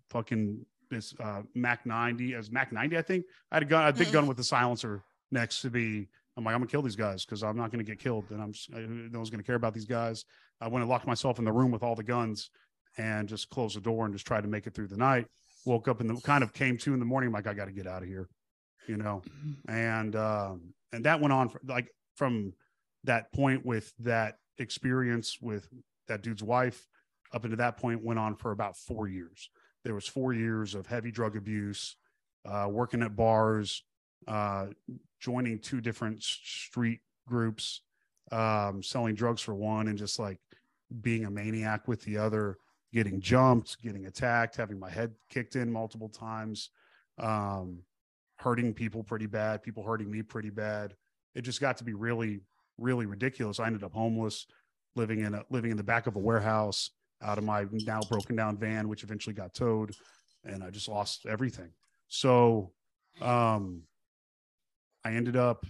Mac 90. It was Mac 90, I think. I had a big gun with a silencer next to me. I'm like, I'm gonna kill these guys because I'm not gonna get killed, and no one's gonna care about these guys. I went and locked myself in the room with all the guns and just closed the door and just tried to make it through the night. Woke up came to in the morning. I'm like, I got to get out of here, you know? And that went on from that point with that experience with that dude's wife up into that point went on for about 4 years. There was 4 years of heavy drug abuse, working at bars, joining 2 different street groups, selling drugs for one, and just like being a maniac with the other, getting jumped, getting attacked, having my head kicked in multiple times, hurting people pretty bad, people hurting me pretty bad. It just got to be really, really ridiculous. I ended up homeless, living in the back of a warehouse out of my now broken down van, which eventually got towed, and I just lost everything. So I ended up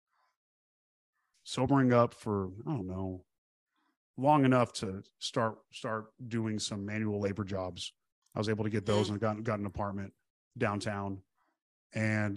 sobering up for, I don't know, long enough to start doing some manual labor jobs. I was able to get those and got an apartment downtown, and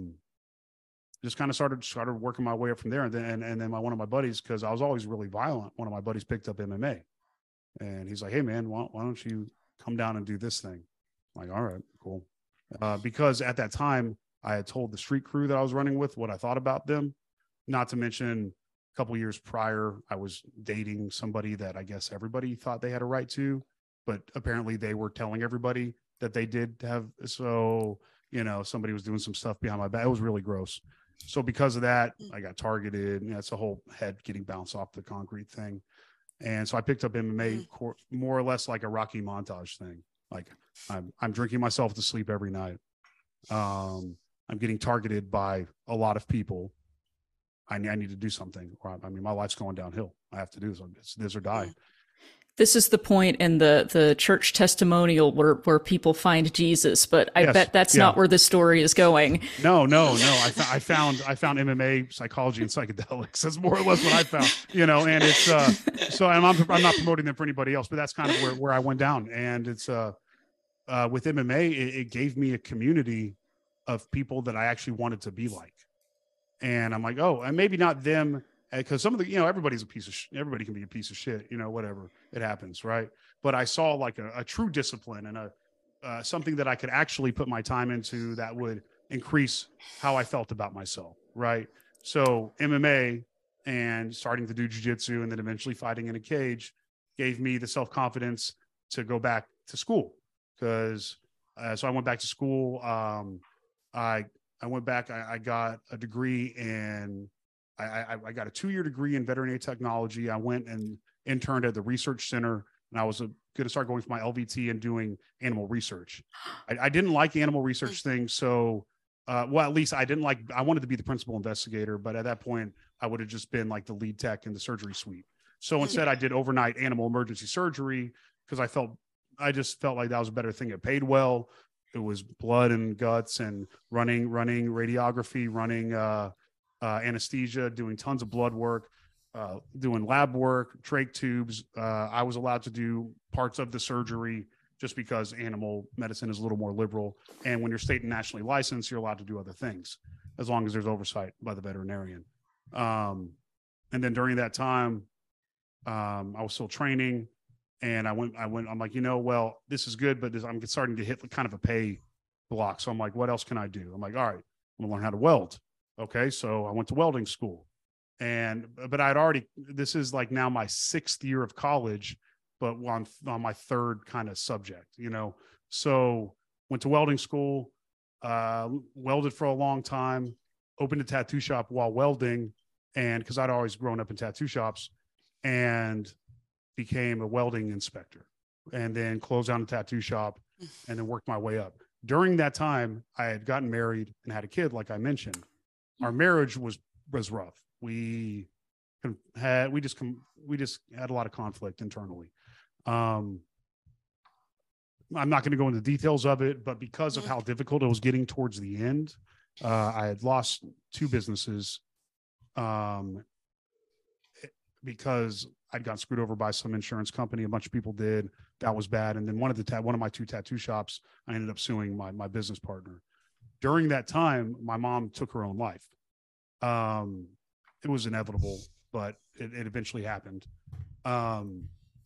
just kind of started working my way up from there. And then one of my buddies, because I was always really violent, one of my buddies picked up MMA, and he's like, hey man, why don't you come down and do this thing? I'm like, all right, cool. Because at that time I had told the street crew that I was running with what I thought about them. Not to mention, a couple years prior, I was dating somebody that I guess everybody thought they had a right to, but apparently they were telling everybody that they did have. So, you know, somebody was doing some stuff behind my back. It was really gross. So because of that, I got targeted, and that's a whole head getting bounced off the concrete thing. And so I picked up MMA more or less like a Rocky montage thing. Like I'm drinking myself to sleep every night. I'm getting targeted by a lot of people. I need to do something. I mean, my life's going downhill. I have to do something. It's this or die. This is the point in the church testimonial where people find Jesus, but I bet that's not where the story is going. No. I found MMA, psychology, and psychedelics. That's more or less what I found, you know, and it's, so I'm not promoting them for anybody else, but that's kind of where I went down. And it's, with MMA, it gave me a community of people that I actually wanted to be like. And I'm like, oh, and maybe not them, because some of the, you know, everybody's a piece of everybody can be a piece of shit, you know, whatever, it happens, right? But I saw like a true discipline and something that I could actually put my time into that would increase how I felt about myself, right? So MMA and starting to do jiu-jitsu and then eventually fighting in a cage gave me the self-confidence to go back to school. Because so I went back to school. I went back, I got a degree in, I got a 2-year degree in veterinary technology. I went and interned at the research center and I was going to start going for my LVT and doing animal research. I didn't like the animal research thing. So, well, at least I wanted to be the principal investigator, but at that point I would have just been like the lead tech in the surgery suite. So instead I did overnight animal emergency surgery because I just felt like that was a better thing. It paid well. It was blood and guts and running radiography, running anesthesia, doing tons of blood work, doing lab work, trach tubes. I was allowed to do parts of the surgery just because animal medicine is a little more liberal. And when you're state and nationally licensed, you're allowed to do other things as long as there's oversight by the veterinarian. And then during that time, I was still training. And I'm like, well, this is good, but I'm starting to hit kind of a pay block. So I'm like, what else can I do? I'm like, all right, I'm gonna learn how to weld. Okay. So I went to welding school but this is like now my 6th year of college, but on my 3rd kind of subject, so went to welding school, welded for a long time, opened a tattoo shop while welding. And cause I'd always grown up in tattoo shops, and became a welding inspector, and then closed down a tattoo shop, and then worked my way up. During that time, I had gotten married and had a kid. Like I mentioned, our marriage was rough. We just had a lot of conflict internally. I'm not going to go into the details of it, but because of how difficult it was getting towards the end, I had lost 2 businesses, because I'd gotten screwed over by some insurance company. A bunch of people did. That was bad. And then one of my 2 tattoo shops, I ended up suing my business partner. During that time, my mom took her own life. It was inevitable, but it eventually happened. And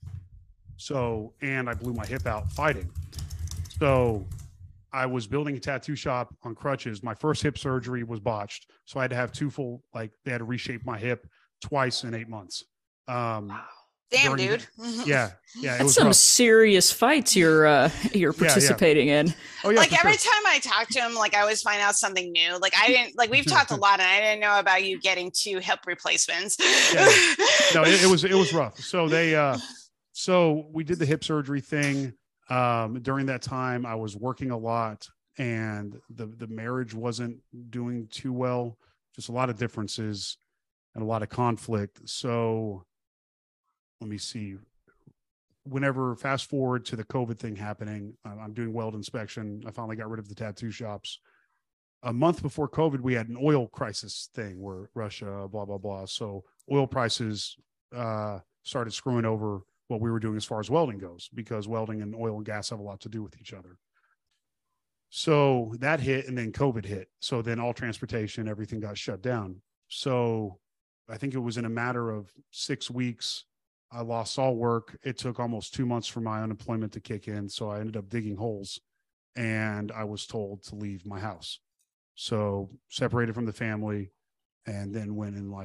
I blew my hip out fighting. So I was building a tattoo shop on crutches. My first hip surgery was botched. So I had to have 2 full, they had to reshape my hip twice in 8 months. Damn, dude. Yeah. It That's was some rough. serious fights you're participating in. Oh yeah. Like every time I talk to him, I always find out something new. We've talked a lot, and I didn't know about you getting 2 hip replacements. Yeah. No, it was rough. So so we did the hip surgery thing. During that time, I was working a lot, and the marriage wasn't doing too well. Just a lot of differences and a lot of conflict. So let me see. Fast forward to the COVID thing happening, I'm doing weld inspection. I finally got rid of the tattoo shops. A month before COVID, we had an oil crisis thing where Russia, blah, blah, blah. So oil prices started screwing over what we were doing as far as welding goes, because welding and oil and gas have a lot to do with each other. So that hit, and then COVID hit. So then all transportation, everything got shut down. So I think it was in a matter of 6 weeks, I lost all work. It took almost 2 months for my unemployment to kick in. So I ended up digging holes, and I was told to leave my house. So separated from the family, and then went in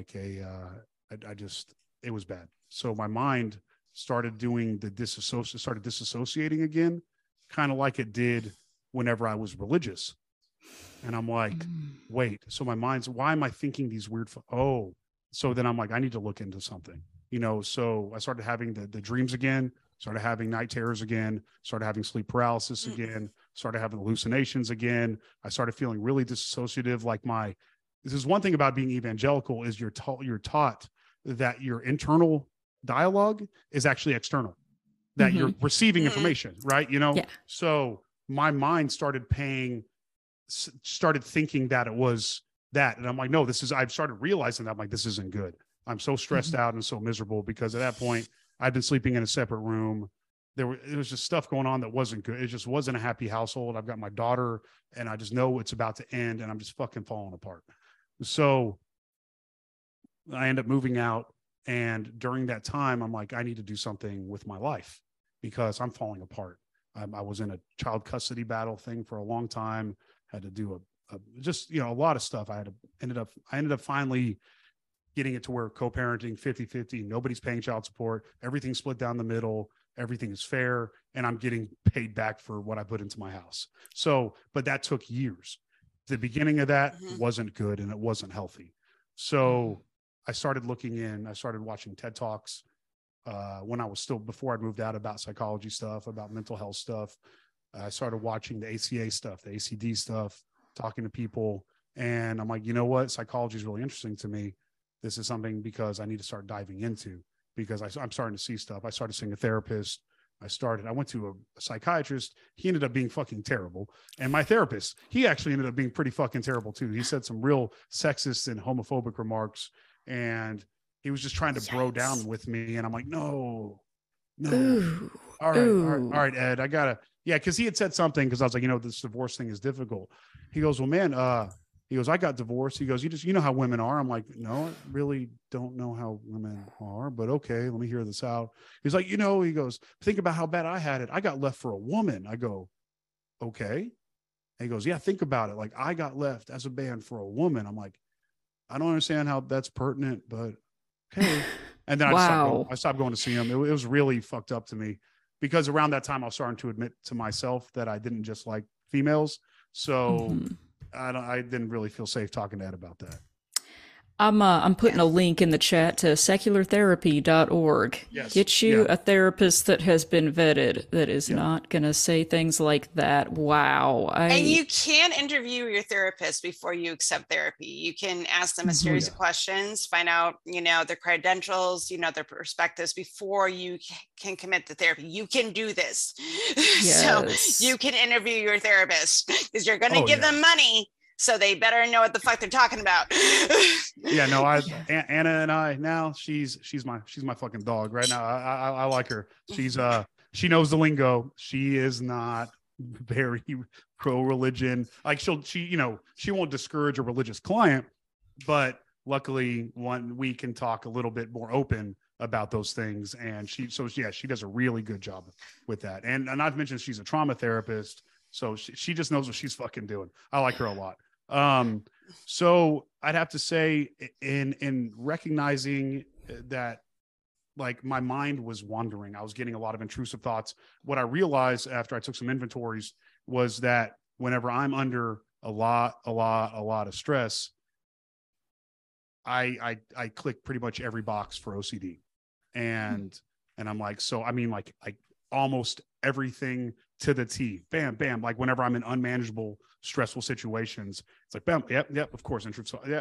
it was bad. So my mind started doing started disassociating again, kind of like it did whenever I was religious. And I'm like, wait, so my mind's, why am I thinking these weird, so then I'm like, I need to look into something, so I started having the dreams again, started having night terrors again, started having sleep paralysis again, started having hallucinations again. I started feeling really dissociative. This is one thing about being evangelical, is you're taught that your internal dialogue is actually external, that you're receiving information, right? Yeah. So my mind started thinking that it was that. And I'm like, no, I've started realizing that I'm like, this isn't good. I'm so stressed out and so miserable, because at that point I'd been sleeping in a separate room. It was just stuff going on that wasn't good. It just wasn't a happy household. I've got my daughter, and I just know it's about to end, and I'm just fucking falling apart. So I end up moving out. And during that time, I'm like, I need to do something with my life, because I'm falling apart. I was in a child custody battle thing for a long time, had to do a lot of stuff. I ended up finally getting it to where co-parenting 50-50, nobody's paying child support, everything's split down the middle, everything is fair, and I'm getting paid back for what I put into my house. So, but that took years. The beginning of that wasn't good, and it wasn't healthy. So I started watching TED Talks. when I was still, before I moved out, about psychology stuff, about mental health stuff. I started watching the ACA stuff, the ACD stuff, talking to people. And I'm like, you know what? Psychology is really interesting to me. This is something because I need to start diving into, because I'm starting to see stuff. I started seeing a therapist. I went to a psychiatrist. He ended up being fucking terrible. And my therapist, he actually ended up being pretty fucking terrible too. He said some real sexist and homophobic remarks, and he was just trying to bro down with me. And I'm like, no. Ooh. All right, Ed, I gotta, yeah. Cause he had said something, cause I was like, this divorce thing is difficult. He goes, well, man, he goes, I got divorced. He goes, you know how women are. I'm like, no, I really don't know how women are, but okay, let me hear this out. He's like, he goes, think about how bad I had it. I got left for a woman. I go, okay. And he goes, yeah, think about it. Like, I got left as a man for a woman. I'm like, I don't understand how that's pertinent, but okay. And then I stopped going to see him. It was really fucked up to me, because around that time I was starting to admit to myself that I didn't just like females. So I didn't really feel safe talking to Ed about that. I'm putting a link in the chat to seculartherapy.org. Yes. Get you a therapist that has been vetted, that is not going to say things like that. Wow. And you can interview your therapist before you accept therapy. You can ask them a series of questions, find out, their credentials, their perspectives before you can commit to therapy. You can do this. Yes. So you can interview your therapist, because you're going to give them money. So they better know what the fuck they're talking about. Anna and I, now she's my fucking dog right now. I like her. She knows the lingo. She is not very pro religion. Like she won't discourage a religious client, but luckily we can talk a little bit more open about those things. And she does a really good job with that. And not to mention, she's a trauma therapist. So she just knows what she's fucking doing. I like her a lot. So I'd have to say, in recognizing that, like, my mind was wandering, I was getting a lot of intrusive thoughts. What I realized after I took some inventories was that whenever I'm under a lot of stress, I click pretty much every box for OCD. And I'm like, like almost everything to the T. Bam, bam. Like, whenever I'm in unmanageable, stressful situations, it's like, bam, yep, of course,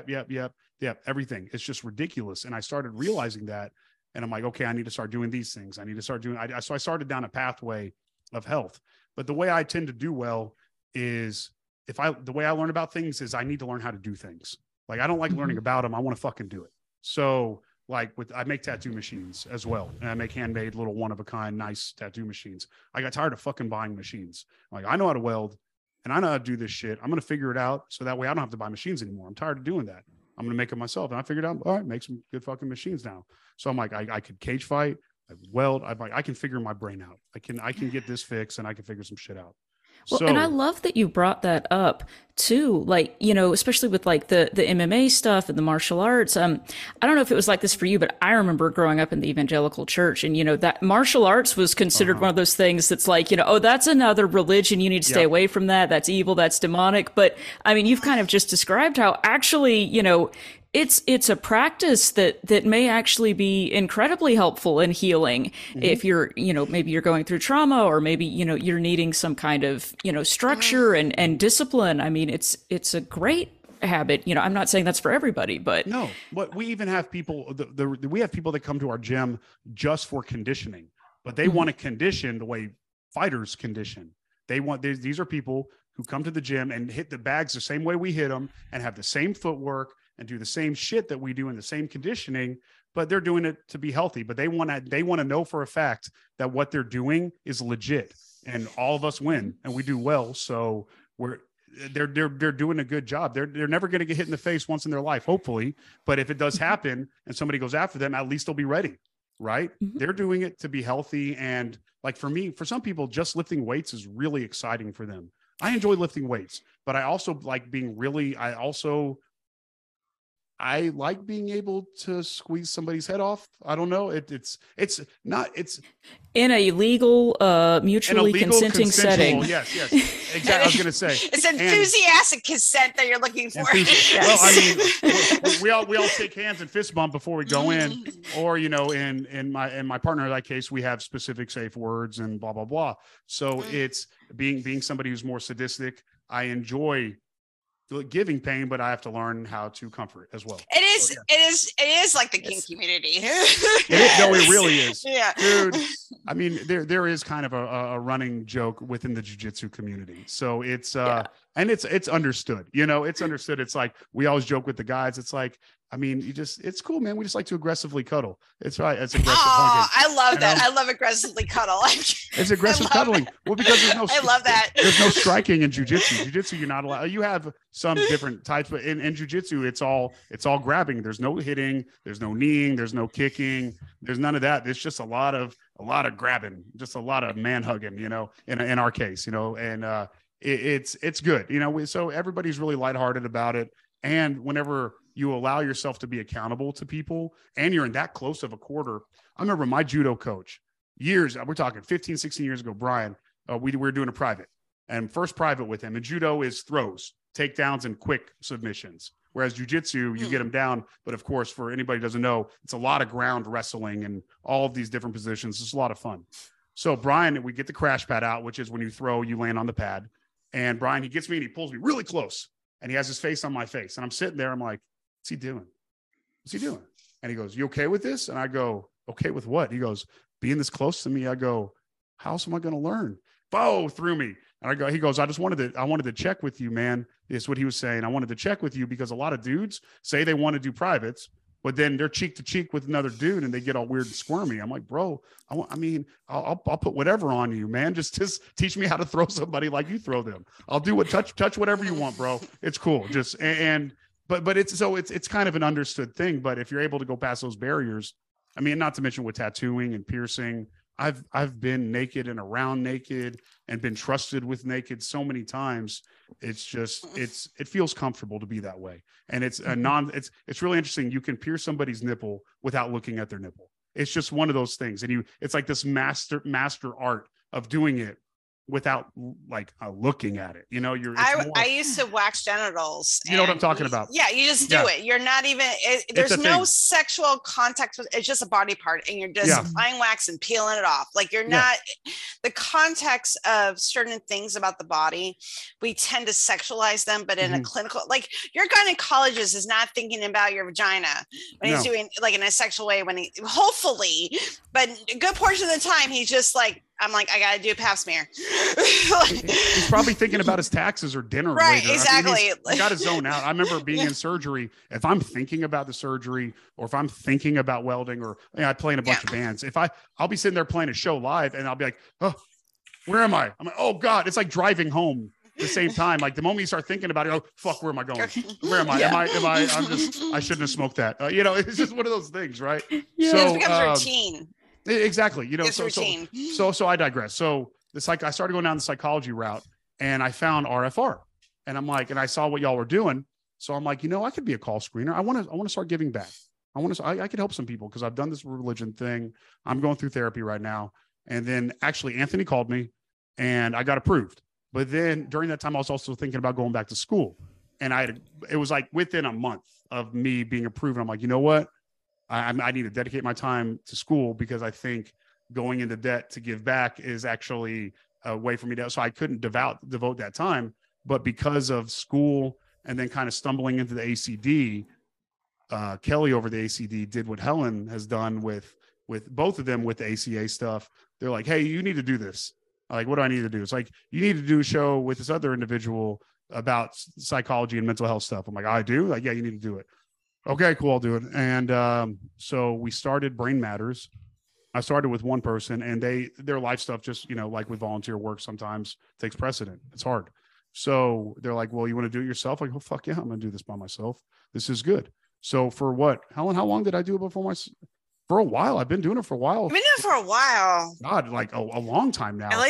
yep, everything. It's just ridiculous. And I started realizing that, and I'm like, okay, I need to start doing these things. I need to start doing. So I started down a pathway of health. But the way I tend to do well is, the way I learn about things is I need to learn how to do things. Like, I don't like learning about them. I want to fucking do it. So, like, I make tattoo machines as well. And I make handmade little one-of-a-kind, nice tattoo machines. I got tired of fucking buying machines. Like, I know how to weld and I know how to do this shit. I'm going to figure it out, so that way I don't have to buy machines anymore. I'm tired of doing that. I'm going to make it myself. And I figured out, all right, make some good fucking machines now. So I'm like, I could cage fight, I weld. I can figure my brain out. I can get this fixed, and I can figure some shit out. Well, and I love that you brought that up too, like, especially with like the MMA stuff and the martial arts. I don't know if it was like this for you, but I remember growing up in the evangelical church, and, that martial arts was considered one of those things that's like, oh, that's another religion. You need to stay away from that. That's evil. That's demonic. But I mean, you've kind of just described how actually, it's a practice that may actually be incredibly helpful in healing if you're, maybe you're going through trauma, or maybe, you're needing some kind of, structure and discipline. I mean, it's a great habit. I'm not saying that's for everybody, but no, but we even have people, we have people that come to our gym just for conditioning, but they want to condition the way fighters condition. These are people who come to the gym and hit the bags the same way we hit them, and have the same footwork and do the same shit that we do in the same conditioning, but they're doing it to be healthy. But they want to know for a fact that what they're doing is legit, and all of us win and we do well. So they're doing a good job. They're never going to get hit in the face once in their life, hopefully. But if it does happen and somebody goes after them, at least they'll be ready, right? They're doing it to be healthy. And like, for me, for some people, just lifting weights is really exciting for them. I enjoy lifting weights, but I also like I like being able to squeeze somebody's head off. I don't know. It's in a legal, mutually consenting setting. Yes, exactly. I was going to say it's enthusiastic consent that you're looking for. Yes. Well, I mean, we all shake hands and fist bump before we go in, or in my partner in that case, we have specific safe words and blah blah blah. So it's being somebody who's more sadistic. I enjoy giving pain, but I have to learn how to comfort as well. It is like the kink community. It really is. Yeah, dude. I mean, there is kind of a running joke within the jiu-jitsu community. So it's and it's understood. It's understood. It's like we always joke with the guys. It's like, I mean, it's cool, man. We just like to aggressively cuddle. It's right. It's aggressive. Oh, I love that. I love aggressively cuddle. It's aggressive cuddling. Well, because there's no. I love that. There's no striking in jujitsu. Jujitsu, you're not allowed. You have some different types, but in jujitsu, it's all grabbing. There's no hitting. There's no kneeing. There's no kicking. There's none of that. It's just a lot of grabbing, just a lot of man hugging. In our case, and it's good. So everybody's really lighthearted about it. And whenever you allow yourself to be accountable to people and you're in that close of a quarter. I remember my judo coach we're talking 15, 16 years ago, Brian, we were doing a private and first private with him. And judo is throws, takedowns, and quick submissions. Whereas jiu-jitsu, you get them down. But of course, for anybody who doesn't know, it's a lot of ground wrestling and all of these different positions. It's a lot of fun. So Brian, we get the crash pad out, which is when you throw, you land on the pad. And Brian, he gets me and he pulls me really close. And he has his face on my face. And I'm sitting there. I'm like, what's he doing? What's he doing? And he goes, you okay with this? And I go, okay with what? He goes, being this close to me. I go, how else am I going to learn? Bo through me. And he goes, I wanted to check with you, man. Is what he was saying. I wanted to check with you because a lot of dudes say they want to do privates, but then they're cheek to cheek with another dude and they get all weird and squirmy. I'm like, bro, I'll put whatever on you, man. Just teach me how to throw somebody like you throw them. I'll do touch whatever you want, bro. It's cool. But it's kind of an understood thing. But if you're able to go past those barriers, I mean, not to mention with tattooing and piercing, I've been naked and around naked and been trusted with naked so many times. It's just, it feels comfortable to be that way. And it's really interesting. You can pierce somebody's nipple without looking at their nipple. It's just one of those things. And it's like this master art of doing it without looking at it. I used to wax genitals. You know what I'm talking about? Yeah, you just do it. You're not even, there's no sexual contact with it's just a body part and you're just applying wax and peeling it off. Like you're not, the context of certain things about the body, we tend to sexualize them, but in a clinical, like your gynecologist is not thinking about your vagina when he's doing like in a sexual way hopefully, but a good portion of the time, he's just like, I'm like, I got to do a pap smear. He's probably thinking about his taxes or dinner. Right, later. exactly. I mean, got to zone out. I remember being in surgery. If I'm thinking about the surgery or if I'm thinking about welding or I play in a bunch of bands, I'll be sitting there playing a show live and I'll be like, oh, where am I? I'm like, oh God, it's like driving home at the same time. Like the moment you start thinking about it, oh, fuck, where am I going? Where am I? I shouldn't have smoked that. It's just one of those things, right? Yeah. So it becomes routine. Exactly. So I digress. So I started going down the psychology route and I found RFR and I'm like, and I saw what y'all were doing. So I'm like, I could be a call screener. I want to start giving back. I could help some people because I've done this religion thing. I'm going through therapy right now. And then actually Anthony called me and I got approved. But then during that time, I was also thinking about going back to school. And it was like within a month of me being approved. And I'm like, you know what? I need to dedicate my time to school because I think going into debt to give back is actually a way for me to, so I couldn't devote that time. But because of school and then kind of stumbling into the ACD, Kelly over the ACD did what Helen has done with both of them with the ACA stuff. They're like, hey, you need to do this. Like, what do I need to do? It's like, you need to do a show with this other individual about psychology and mental health stuff. I'm like, I do? Like, yeah, you need to do it. Okay, cool, I'll do it. And so we started Brain Matters. I started with one person and their life stuff just, like with volunteer work sometimes takes precedent. It's hard. So they're like, well, you want to do it yourself? Like, oh, fuck yeah, I'm going to do this by myself. This is good. So for what? Helen, how long did I do it before for a while? I've been doing it for a while. I've been doing it for a while. God, like a long time now.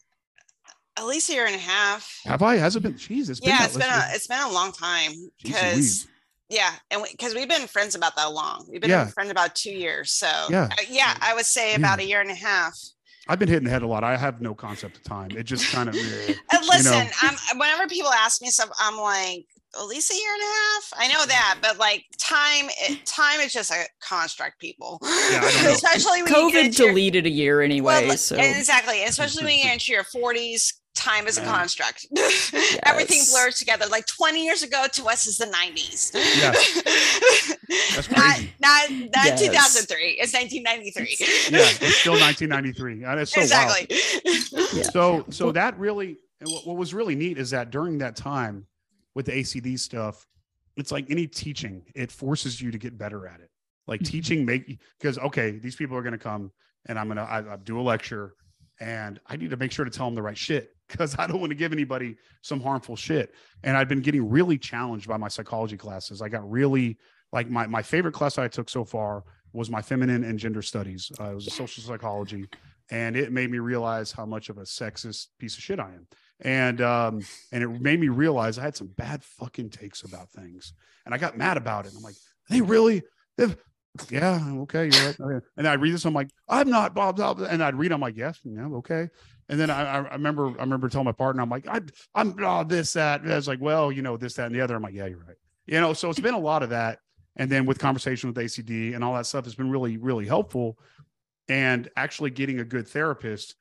At least a year and a half. Have I? Has it been? Jeez, it's been it's been a long time because Yeah, and because we've been friends about that long. We've been friends about 2 years. So yeah, I would say about a year and a half. I've been hitting the head a lot. I have no concept of time. It just kind of. Listen, whenever people ask me stuff, I'm like, at least a year and a half. I know that, but like time is just a construct, people. Yeah, especially when COVID deleted a year anyway. Well, so exactly, especially when you get into your 40s. Time is a construct. Yes. Everything blurs together. Like 20 years ago to us is the 90s. Yes. That's crazy. Not 2003. It's 1993. Yeah, it's still 1993. It's so exactly. Wild. So that really, what was really neat is that during that time with the ACD stuff, it's like any teaching, it forces you to get better at it. Like teaching, because okay, these people are going to come and I do a lecture and I need to make sure to tell them the right shit, because I don't want to give anybody some harmful shit. And I've been getting really challenged by my psychology classes. I got really, like, my favorite class I took so far was my feminine and gender studies. It was a social psychology, and it made me realize how much of a sexist piece of shit I am. And it made me realize I had some bad fucking takes about things, and I got mad about it. I'm like, yeah, okay, you're right. And I read this, I'm like, I'm not blah blah blah. And I'd read, I'm like, yes, yeah, okay. And then I remember telling my partner, I'm like, I'm this, that. And I was like, well, this, that, and the other. I'm like, yeah, you're right. So it's been a lot of that. And then with conversation with ACD and all that stuff has been really, really helpful. And actually getting a good therapist,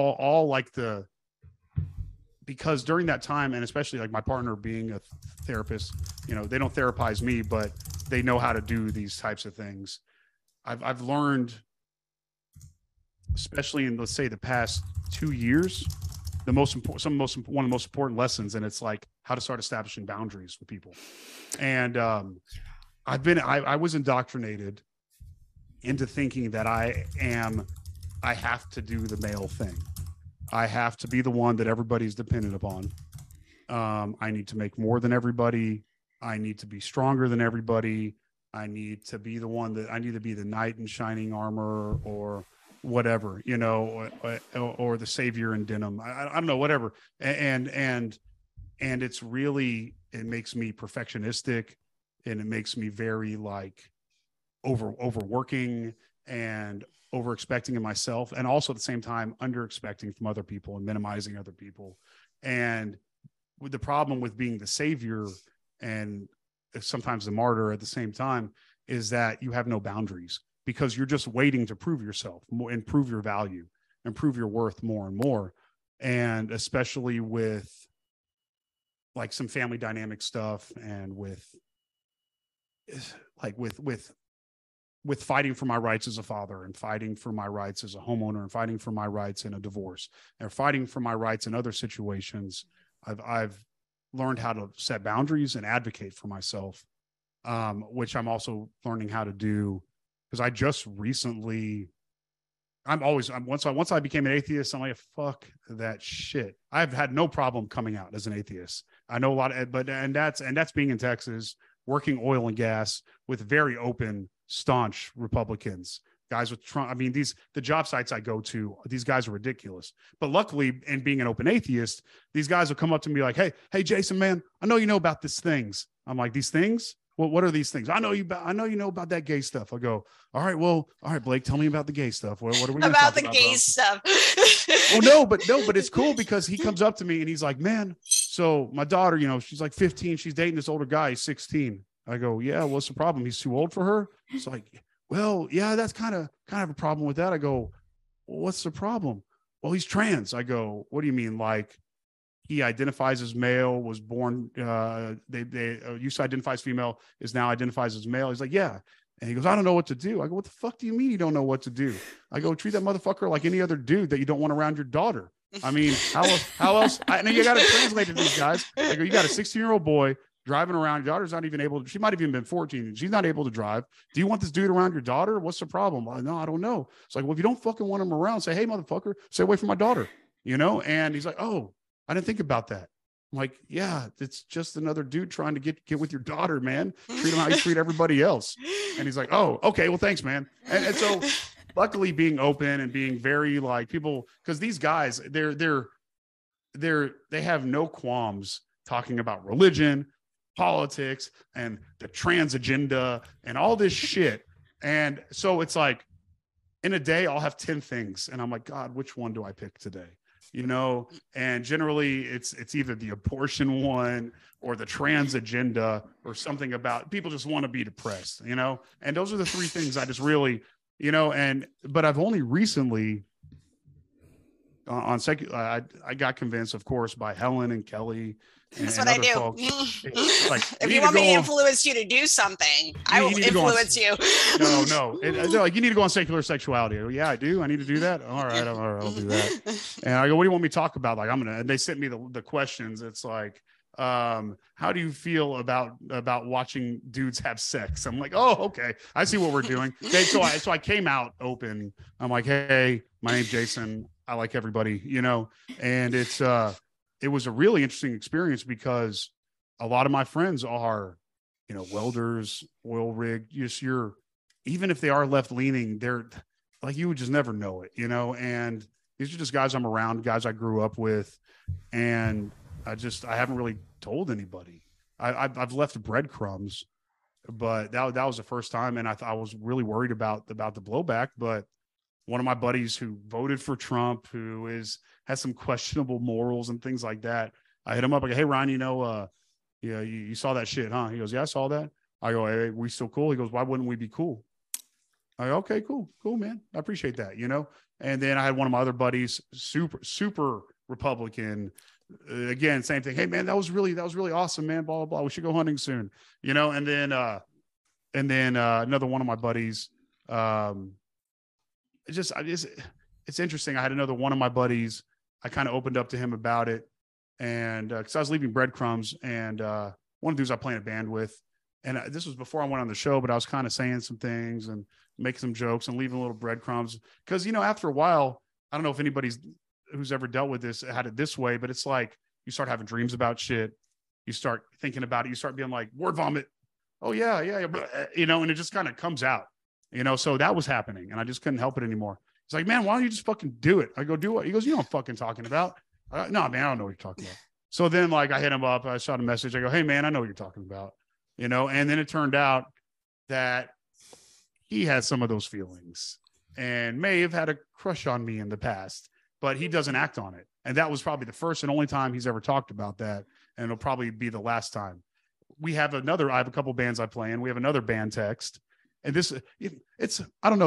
because during that time, and especially like my partner being a therapist, they don't therapize me, but they know how to do these types of things. I've learned, especially in, let's say, the past 2 years, one of the most important lessons, and it's like how to start establishing boundaries with people. And I was indoctrinated into thinking that I have to do the male thing. I have to be the one that everybody's dependent upon. I need to make more than everybody. I need to be stronger than everybody. I need to be the one I need to be the knight in shining armor or whatever, or the savior in denim. I don't know, whatever. And it's really, it makes me perfectionistic, and it makes me very like overworking and over expecting in myself, and also at the same time under expecting from other people and minimizing other people. And with the problem with being the savior and sometimes the martyr at the same time is that you have no boundaries, because you're just waiting to prove yourself more and prove your value and prove your worth more and more. And especially with like some family dynamic stuff, and with fighting for my rights as a father, and fighting for my rights as a homeowner, and fighting for my rights in a divorce, and fighting for my rights in other situations, I've learned how to set boundaries and advocate for myself, which I'm also learning how to do, because I just recently, once I became an atheist, I'm like, fuck that shit. I've had no problem coming out as an atheist. I know a lot of, and that's being in Texas, working oil and gas with very open, staunch Republicans, guys with Trump. I mean, the job sites I go to, these guys are ridiculous. But luckily, and being an open atheist, these guys will come up to me like, hey, Jason, man, I know you know about these things. I'm like, these things? Well, what are these things? I know you know about that gay stuff. I go, all right, Blake, tell me about the gay stuff. What are we about the gay stuff? Well, no, but it's cool, because he comes up to me and he's like, man, so my daughter, she's like 15. She's dating this older guy. He's 16. I go, yeah, what's the problem? He's too old for her? It's like, well, yeah, that's kind of a problem with that. I go, well, what's the problem? Well, he's trans. I go, what do you mean? Like, he identifies as male, was born, they used to identify as female, is now identifies as male. He's like, yeah. And he goes, I don't know what to do. I go, what the fuck do you mean you don't know what to do? I go, treat that motherfucker like any other dude that you don't want around your daughter. I mean, how else? I know you got to translate to these guys. I go, you got a 16-year-old boy driving around. Your daughter's not even able to, she might have even been 14. She's not able to drive. Do you want this dude around your daughter? What's the problem? Well, no, I don't know. It's like, well, if you don't fucking want him around, say, hey, motherfucker, stay away from my daughter, And he's like, oh, I didn't think about that. I'm like, yeah, it's just another dude trying to get with your daughter, man. Treat him how you treat everybody else. And he's like, oh, okay, well, thanks, man. And so luckily being open and being very like people, because these guys, they have no qualms talking about religion, politics and the trans agenda and all this shit. And so it's like in a day, I'll have 10 things. And I'm like, God, which one do I pick today? You know, and generally it's either the abortion one or the trans agenda or something about people just want to be depressed, you know? And those are the three things I just really, you know, but I've only recently on secular, I got convinced, of course, by Helen and Kelly. That's what I do. Like, if you want me to influence you to do something, I will influence you. No. They're like, you need to go on secular sexuality. I go, yeah, I do. I need to do that. All right, I'll do that. And I go, what do you want me to talk about? Like, and they sent me the questions. It's like, how do you feel about watching dudes have sex? I'm like, oh, okay. I see what we're doing. Okay, so I came out open. I'm like, hey, my name's Jason. I like everybody, you know, and it was a really interesting experience because a lot of my friends are, you know, welders, oil rig, even if they are left leaning, they're like, you would just never know it, you know, and these are just guys I'm around, guys I grew up with. And I haven't really told anybody. I've left breadcrumbs, but that was the first time. And I was really worried about the blowback, but one of my buddies who voted for Trump, who has some questionable morals and things like that, I hit him up. I go, hey, Ryan, you know, yeah, you saw that shit, huh? He goes, yeah, I saw that. I go, hey, we still cool? He goes, why wouldn't we be cool? I go, okay, cool, man. I appreciate that, you know? And then I had one of my other buddies, super Republican. Again, same thing. Hey, man, that was really awesome, man. Blah, blah, blah. We should go hunting soon, you know? And then another one of my buddies, it's interesting. I had another one of my buddies. I kind of opened up to him about it. And because I was leaving breadcrumbs, and one of the dudes I play in a band with, and this was before I went on the show, but I was kind of saying some things and making some jokes and leaving little breadcrumbs. Because, you know, after a while, I don't know if anybody's who's ever dealt with this had it this way, but it's like you start having dreams about shit. You start thinking about it. You start being like, word vomit. Oh, yeah. You know, and it just kind of comes out. You know, so that was happening and I just couldn't help it anymore. He's like, man, why don't you just fucking do it? I go, do what? He goes, you know what I'm fucking talking about. No, man, I don't know what you're talking about. So then like I hit him up. I shot a message. I go, hey, man, I know what you're talking about. You know, and then it turned out that he had some of those feelings and may have had a crush on me in the past, but he doesn't act on it. And that was probably the first and only time he's ever talked about that. And it'll probably be the last time. I have a couple bands I play in. We have another band text. And it's, I don't know.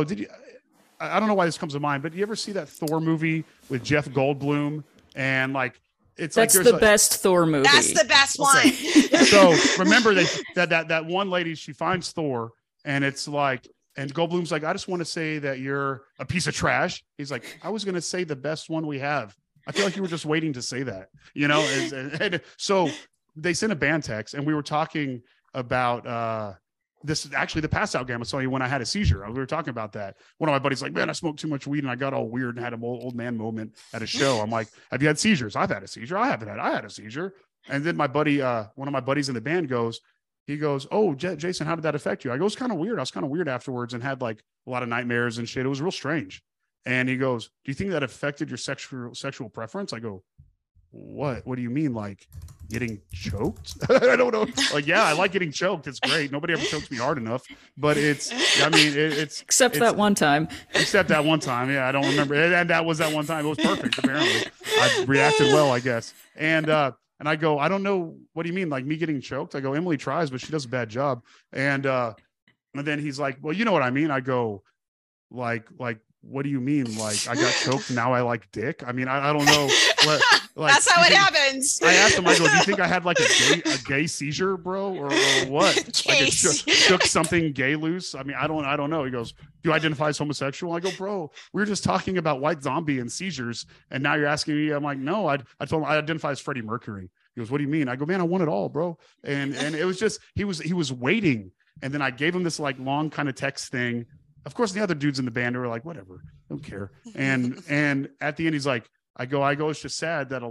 I don't know why this comes to mind, but you ever see that Thor movie with Jeff Goldblum? And like, that's like the best Thor movie. That's the best one. So remember that one lady, she finds Thor and it's like, and Goldblum's like, I just want to say that you're a piece of trash. He's like, I was going to say the best one we have. I feel like you were just waiting to say that, you know? And so they sent a band text and we were talking about, this actually the pass out game I saw you when I had a seizure. We were talking about that. One of my buddies like, man, I smoked too much weed and I got all weird and had an old man moment at a show. I'm like, have you had seizures? I've had a seizure. I had a seizure. And then my buddy, one of my buddies in the band goes, oh, Jason, how did that affect you? I go, it was kind of weird. I was kind of weird afterwards and had like a lot of nightmares and shit. It was real strange. And he goes, do you think that affected your sexual preference? I go, what do you mean? Like getting choked? I don't know. Like, yeah, I like getting choked. It's great. Nobody ever chokes me hard enough, but it's except that one time. Except that one time. Yeah. I don't remember. And that was that one time. It was perfect. Apparently I reacted well, I guess. And I go, I don't know. What do you mean? Like me getting choked? I go, Emily tries, but she does a bad job. And then he's like, well, you know what I mean? I go like, what do you mean? Like I got choked. Now I like dick. I mean, I don't know. Like, that's how it happens. I asked him, I go, do you think I had like a gay seizure, bro? Or what? Like it shook something gay loose. I mean, I don't know. He goes, do you identify as homosexual? I go, bro, we were just talking about White Zombie and seizures. And now you're asking me, I'm like, no, I told him I identify as Freddie Mercury. He goes, what do you mean? I go, man, I want it all, bro. And it was just, he was waiting. And then I gave him this like long kind of text thing. Of course, the other dudes in the band were like, whatever, don't care. And at the end, he's like, I go, it's just sad that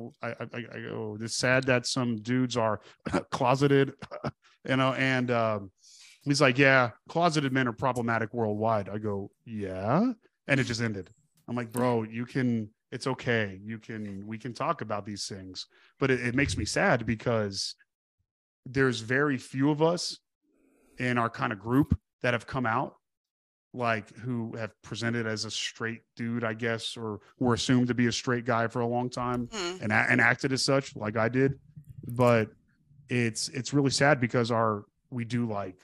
it's sad that some dudes are closeted, you know, and he's like, yeah, closeted men are problematic worldwide. I go, yeah. And it just ended. I'm like, bro, it's okay. We can talk about these things, but it makes me sad because there's very few of us in our kind of group that have come out, like who have presented as a straight dude, I guess, or were assumed to be a straight guy for a long time and acted as such, like I did. But it's really sad because we do like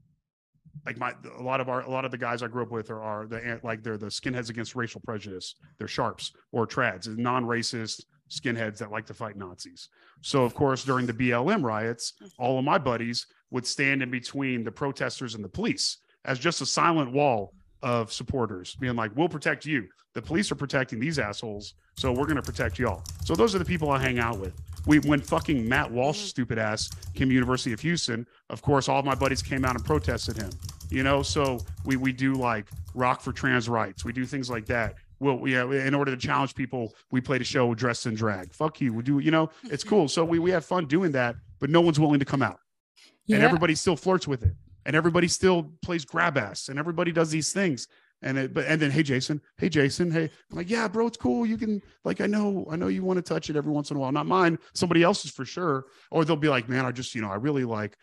a lot of the guys I grew up with they're the skinheads against racial prejudice. They're sharps or trads, non-racist skinheads that like to fight Nazis. So of course, during the BLM riots, all of my buddies would stand in between the protesters and the police as just a silent wall of supporters being like, we'll protect you. The police are protecting these assholes, so we're going to protect y'all. So those are the people I hang out with. When fucking Matt Walsh, stupid ass, came to University of Houston, of course, all of my buddies came out and protested him. So we do like rock for trans rights. We do things like that. Well, in order to challenge people, we played a show dressed in drag. Fuck you. We do, it's cool. So we have fun doing that, but no one's willing to come out. Yeah. And everybody still flirts with it. And everybody still plays grab ass. And everybody does these things. And then, hey, Jason, hey. I'm like, yeah, bro, it's cool. You can, like, I know you want to touch it every once in a while. Not mine, somebody else's for sure. Or they'll be like, man, I just, I really like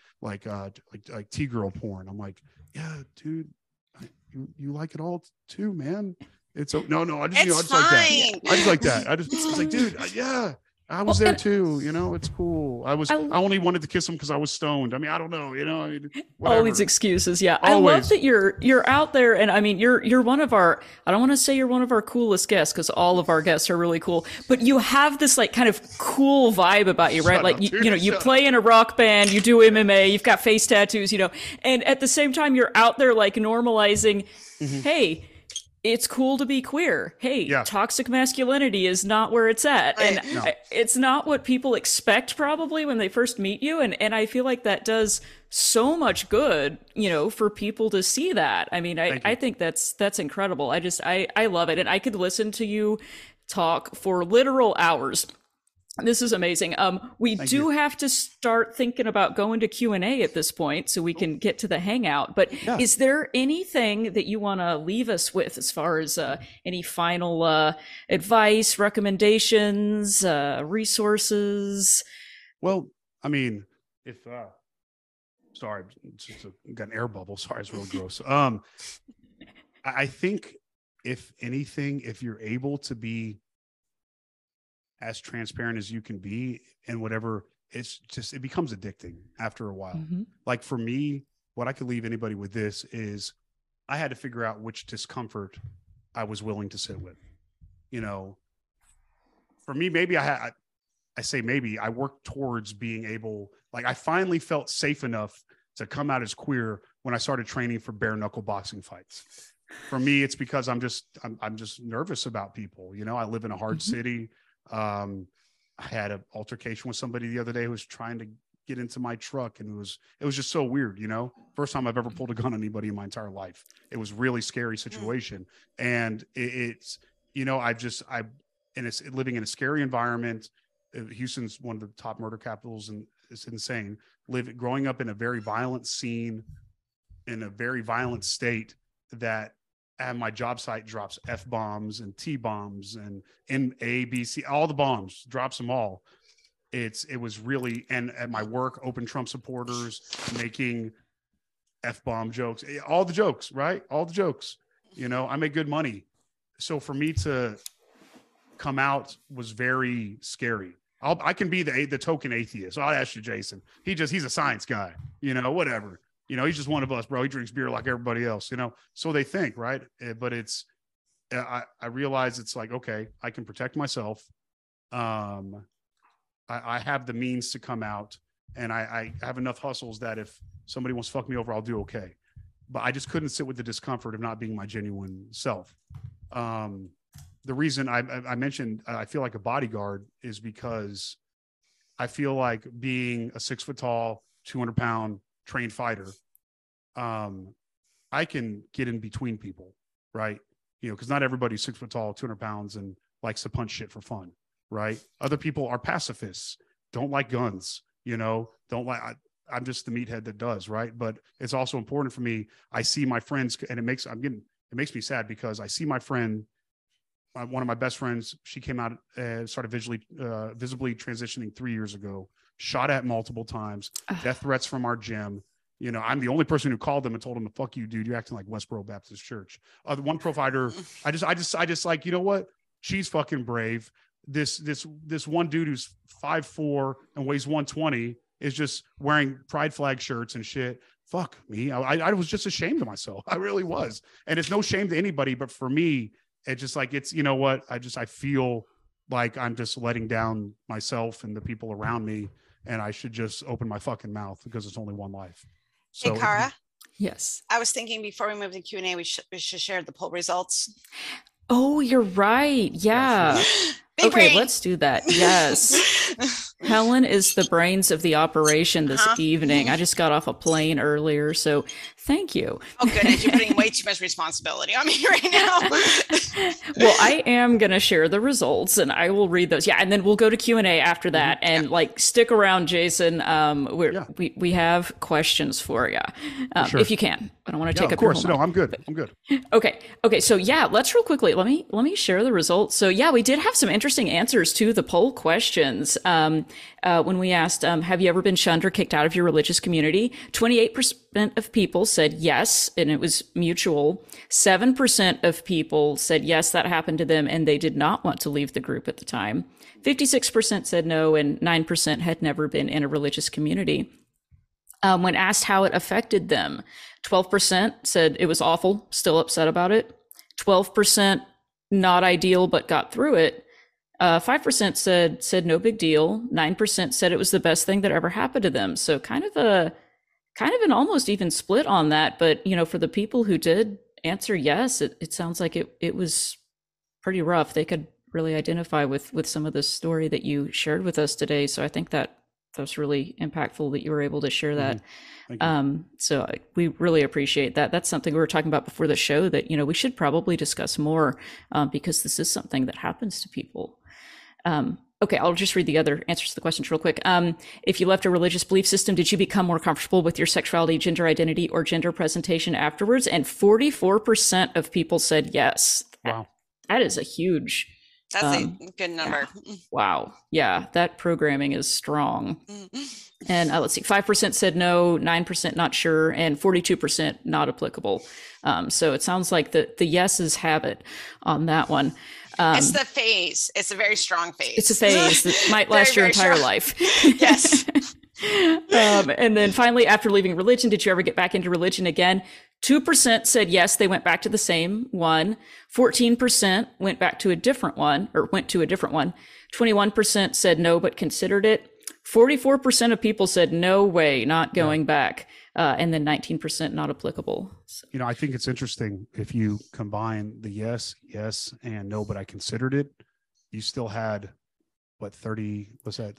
T-girl porn. I'm like, yeah, dude, you like it all too, man. It's no, I just like that. I just like that. It's like, dude, yeah, I was there too. It's cool. I only wanted to kiss him because I was stoned. I mean, I don't know. All these excuses. Yeah, always. I love that you're out there, and I mean, you're one of our. I don't want to say you're one of our coolest guests because all of our guests are really cool, but you have this like kind of cool vibe about you, right? Shut like up, you play in a rock band, you do MMA, you've got face tattoos, and at the same time, you're out there like normalizing. Hey, it's cool to be queer. Hey, toxic masculinity is not where it's at. Right. And it's not what people expect probably when they first meet you. And I feel like that does so much good, for people to see that. I mean, I think that's incredible. I love it. And I could listen to you talk for literal hours. This is amazing. We do have to start thinking about going to Q&A at this point so we can get to the hangout. But is there anything that you want to leave us with as far as any final advice, recommendations, resources? Well, I mean, if sorry, got an air bubble. Sorry, it's real gross. I think if anything, if you're able to be as transparent as you can be and whatever, it becomes addicting after a while. Like for me, what I could leave anybody with this is I had to figure out which discomfort I was willing to sit with. For me, maybe I say maybe I worked towards being able, like I finally felt safe enough to come out as queer when I started training for bare knuckle boxing fights. For me, it's because I'm just nervous about people. I live in a hard city. I had an altercation with somebody the other day who was trying to get into my truck, and it was just so weird. First time I've ever pulled a gun on anybody in my entire life. It was a really scary situation. And it's living in a scary environment. Houston's one of the top murder capitals, and it's insane. Growing up in a very violent scene, in a very violent state that at my job site drops F-bombs and T-bombs and A, B, C, all the bombs, drops them all. It was really, and at my work, open Trump supporters making F-bomb jokes, all the jokes, right? All the jokes, I make good money. So for me to come out was very scary. I can be the token atheist. I'll ask you, Jason. He's a science guy, whatever. He's just one of us, bro. He drinks beer like everybody else, so they think, right? But I realize it's like, okay, I can protect myself. I have the means to come out, and I have enough hustles that if somebody wants to fuck me over, I'll do okay. But I just couldn't sit with the discomfort of not being my genuine self. The reason I mentioned I feel like a bodyguard is because I feel like being a 6 foot tall, 200-pound trained fighter, I can get in between people, right? Because not everybody's 6 foot tall, 200 pounds and likes to punch shit for fun, right? Other people are pacifists, don't like guns, I'm just the meathead that does, right? But it's also important for me. I see my friends, and it makes me sad because I see my friend, one of my best friends, she came out, started visibly transitioning 3 years ago shot at multiple times, death threats from our gym. You know, I'm the only person who called them and told them to fuck you, dude. You're acting like Westboro Baptist Church. The one provider, I just like, you know what? She's fucking brave. This one dude who's 5'4" and weighs 120 is just wearing pride flag shirts and shit. Fuck me. I was just ashamed of myself. I really was. And it's no shame to anybody, but for me, it's just like, it's, you know what? I feel like I'm just letting down myself and the people around me, and I should just open my fucking mouth because it's only one life. So, hey, Cara. Yes. I was thinking before we move to Q&A, we should share the poll results. Oh, you're right. Yeah. Big okay, brain. let's do that. Yes. Helen is the brains of the operation this evening. I just got off a plane earlier, so thank you. Oh, goodness. You're putting way too much responsibility on me right now. Well, I am going to share the results, and I will read those. Yeah, and then we'll go to Q&A after that. And, like, stick around, Jason. We have questions for you, if you can. I don't want to take up your whole No, I'm good. I'm good. Okay. So yeah, let's real quickly. Let me share the results. So yeah, we did have some interesting answers to the poll questions. When we asked, have you ever been shunned or kicked out of your religious community? 28% of people said yes, and it was mutual. 7% of people said yes, that happened to them, and they did not want to leave the group at the time. 56% said no, and 9% had never been in a religious community. When asked how it affected them, 12% said it was awful, still upset about it. 12% not ideal, but got through it. 5% said no big deal. 9% said it was the best thing that ever happened to them. So kind of an almost even split on that. But, you know, for the people who did answer yes, it sounds like it was pretty rough. They could really identify with some of the story that you shared with us today. So I think that was really impactful that you were able to share that. So we really appreciate that. That's something we were talking about before the show that, you know, we should probably discuss more because this is something that happens to people. Okay, I'll just read the other answers to the questions real quick. If you left a religious belief system, did you become more comfortable with your sexuality, gender identity, or gender presentation afterwards? And 44% of people said yes. Wow. That is a huge... That's a good number. Yeah. Wow. Yeah, that programming is strong. And let's see, 5% said no, 9% not sure, and 42% not applicable. So it sounds like the yeses have it on that one. It's the phase. It's a very strong phase. It's a phase that might last your entire life. Yes. And then finally, after leaving religion, did you ever get back into religion again? 2% said yes, they went back to the same one. 14% went back to a different one, or went to a different one. 21% said no, but considered it. 44% of people said no way, not going back. And then 19% not applicable. So. You know, I think it's interesting if you combine the yes, and no, but I considered it. You still had what 30 was that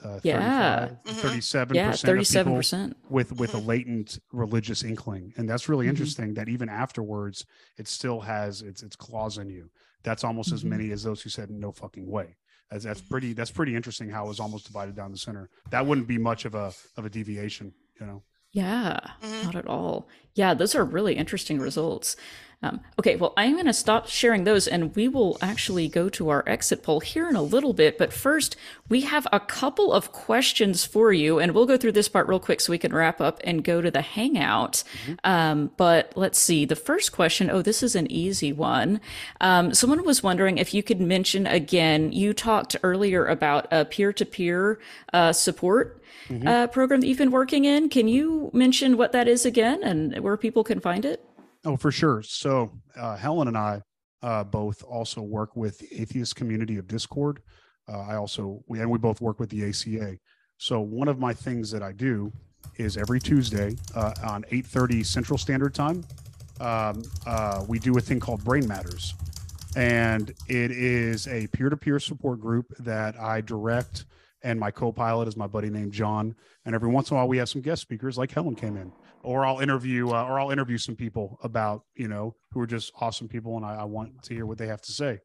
37% with a latent religious inkling, and that's really interesting that even afterwards it still has its claws in you. That's almost as many as those who said no fucking way. That's pretty interesting how it was almost divided down the center. That wouldn't be much of a deviation, you know. Yeah, not at all. Yeah, those are really interesting results. Okay, well, I'm going to stop sharing those and we will actually go to our exit poll here in a little bit. But first, we have a couple of questions for you, and we'll go through this part real quick so we can wrap up and go to the Hangout. But let's see. The first question, this is an easy one. Someone was wondering if you could mention again, you talked earlier about a peer-to-peer support program that you've been working in. Can you mention what that is again and where people can find it? Oh, for sure. So Helen and I both also work with the atheist community of Discord. We both work with the ACA. So one of my things that I do is every Tuesday on 8:30 Central Standard Time, we do a thing called Brain Matters. And it is a peer-to-peer support group that I direct, and my co-pilot is my buddy named John. And every once in a while we have some guest speakers like Helen came in. Or I'll interview some people about, you know, who are just awesome people, and I want to hear what they have to say.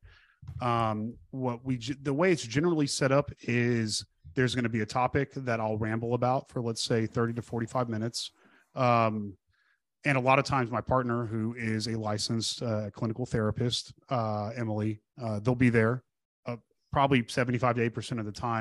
The way it's generally set up is there's going to be a topic that I'll ramble about for, let's say, 30 to 45 minutes. And a lot of times my partner, who is a licensed clinical therapist, Emily, they'll be there probably 75 to 8% of the time.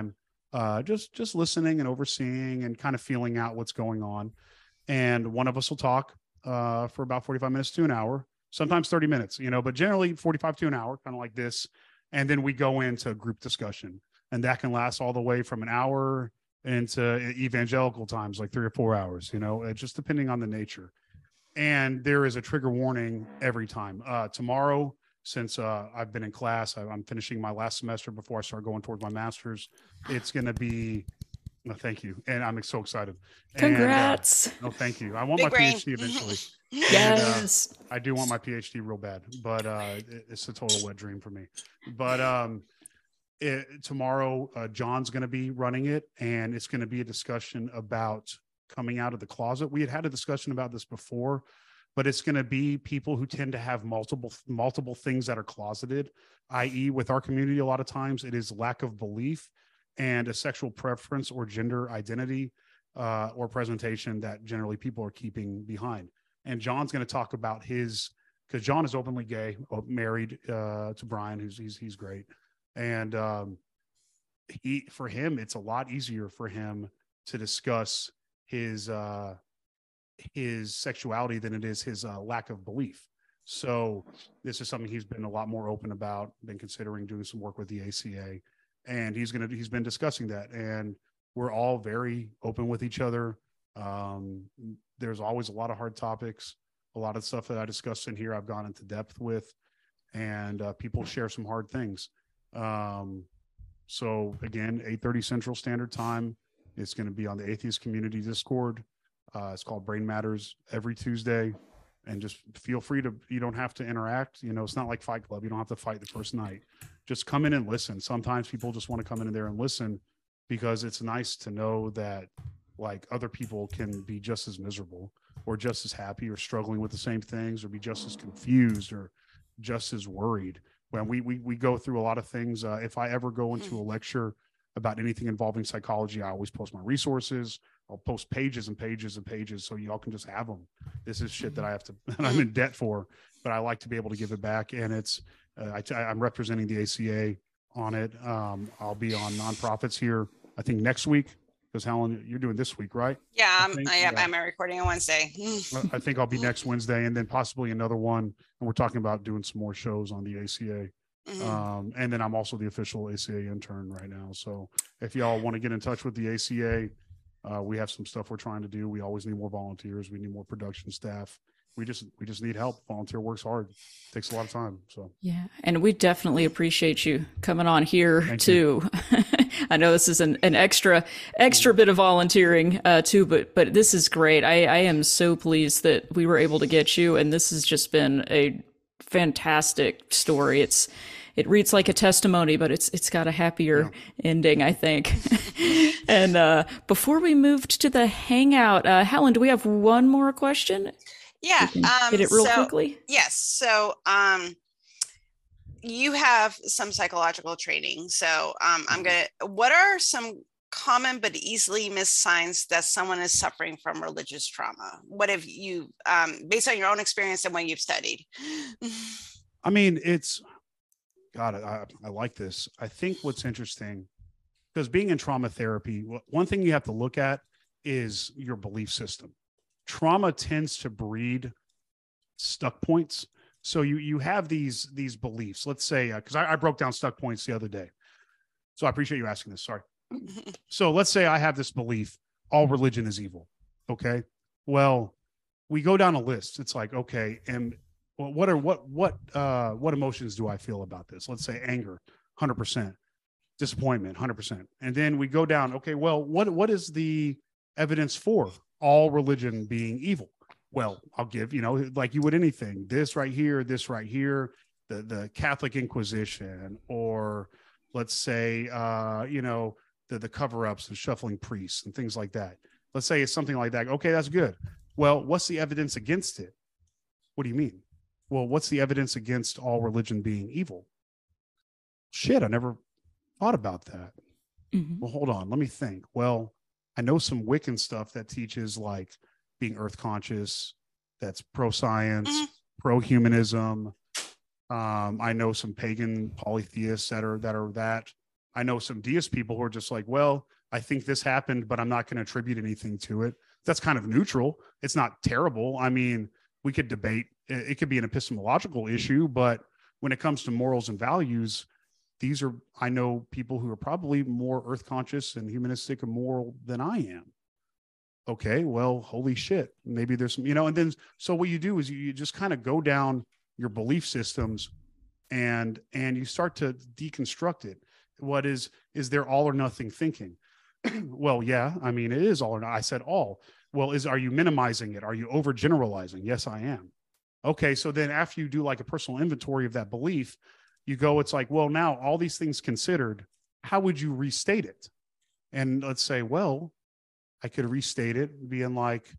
just listening and overseeing and kind of feeling out what's going on. And one of us will talk for about 45 minutes to an hour, sometimes 30 minutes, but generally 45 to an hour, kind of like this. And then we go into group discussion, and that can last all the way from an hour into evangelical times, like 3 or 4 hours, just depending on the nature. And there is a trigger warning every time. Tomorrow, since I've been in class, I'm finishing my last semester before I start going towards my master's. It's going to be, no, thank you. And I'm so excited. Congrats. No, thank you. I want Big my brain. PhD eventually. Yes. And, I do want my PhD real bad, but it's a total wet dream for me. But tomorrow, John's going to be running it, and it's going to be a discussion about coming out of the closet. We had a discussion about this before, but it's going to be people who tend to have multiple things that are closeted, i.e. with our community, a lot of times it is lack of belief and a sexual preference or gender identity or presentation that generally people are keeping behind. And John's going to talk about because John is openly gay, married to Brian, he's great. And for him, it's a lot easier for him to discuss his sexuality than it is his lack of belief. So this is something he's been a lot more open about, been considering doing some work with the ACA, and he's been discussing that. And we're all very open with each other. There's always a lot of hard topics, a lot of stuff that I discussed in here I've gone into depth with, and people share some hard things. So again, 8:30 Central Standard Time. It's going to be on the Atheist Community Discord. It's called Brain Matters, every Tuesday. And just feel free you don't have to interact. It's not like Fight Club. You don't have to fight the first night. Just come in and listen. Sometimes people just want to come in there and listen, because it's nice to know that like other people can be just as miserable or just as happy or struggling with the same things, or be just as confused or just as worried. When we go through a lot of things. If I ever go into a lecture about anything involving psychology, I always post my resources. I'll post pages and pages and pages so y'all can just have them. This is shit that I'm in debt for, but I like to be able to give it back. And it's, I'm representing the ACA on it. I'll be on nonprofits here, I think next week, because Helen, you're doing this week, right? Yeah, I'm recording on Wednesday. I think I'll be next Wednesday, and then possibly another one. And we're talking about doing some more shows on the ACA. And then I'm also the official ACA intern right now. So if y'all want to get in touch with the ACA, we have some stuff we're trying to do. We always need more volunteers. We need more production staff. We just need help. Volunteer work's hard. It takes a lot of time. So yeah, and we definitely appreciate you coming on here. Thank too. I know this is an extra bit of volunteering too, but this is great. I am so pleased that we were able to get you, and this has just been a fantastic story. It reads like a testimony, but it's got a happier ending, I think. And before we moved to the Hangout, Helen, do we have one more question? Yeah. Hit it real quickly. Yes. So you have some psychological training. So what are some common but easily missed signs that someone is suffering from religious trauma? What have you, based on your own experience and what you've studied? I mean, I like this. I think what's interesting, because being in trauma therapy, one thing you have to look at is your belief system. Trauma tends to breed stuck points. So you have these beliefs. Let's say, because I broke down stuck points the other day. So I appreciate you asking this. Sorry. So let's say I have this belief, all religion is evil. Okay. Well, we go down a list. It's like, okay, and what emotions do I feel about this? Let's say anger, 100%, disappointment, 100%. And then we go down, okay, well, what is the evidence for all religion being evil? Well, I'll give, like you would anything, this right here, the Catholic Inquisition, or let's say, the cover-ups and shuffling priests and things like that. Let's say it's something like that. Okay, that's good. Well, what's the evidence against it? What do you mean? Well, what's the evidence against all religion being evil? Shit, I never thought about that. Mm-hmm. Well, hold on, let me think. Well, I know some Wiccan stuff that teaches like being earth conscious, that's pro-science, pro-humanism. I know some pagan polytheists that are that. I know some deist people who are just like, well, I think this happened, but I'm not going to attribute anything to it. That's kind of neutral. It's not terrible. I mean, we could debate. It could be an epistemological issue, but when it comes to morals and values, I know people who are probably more earth conscious and humanistic and moral than I am. Okay, well, holy shit. Maybe there's some, and then, so what you do is you just kind of go down your belief systems and you start to deconstruct it. What is there all or nothing thinking? Well, yeah, I mean, it is all or not. I said all. Well, are you minimizing it? Are you overgeneralizing? Yes, I am. Okay, so then after you do like a personal inventory of that belief, you go, it's like, well, now all these things considered, how would you restate it? And let's say, well, I could restate it being like,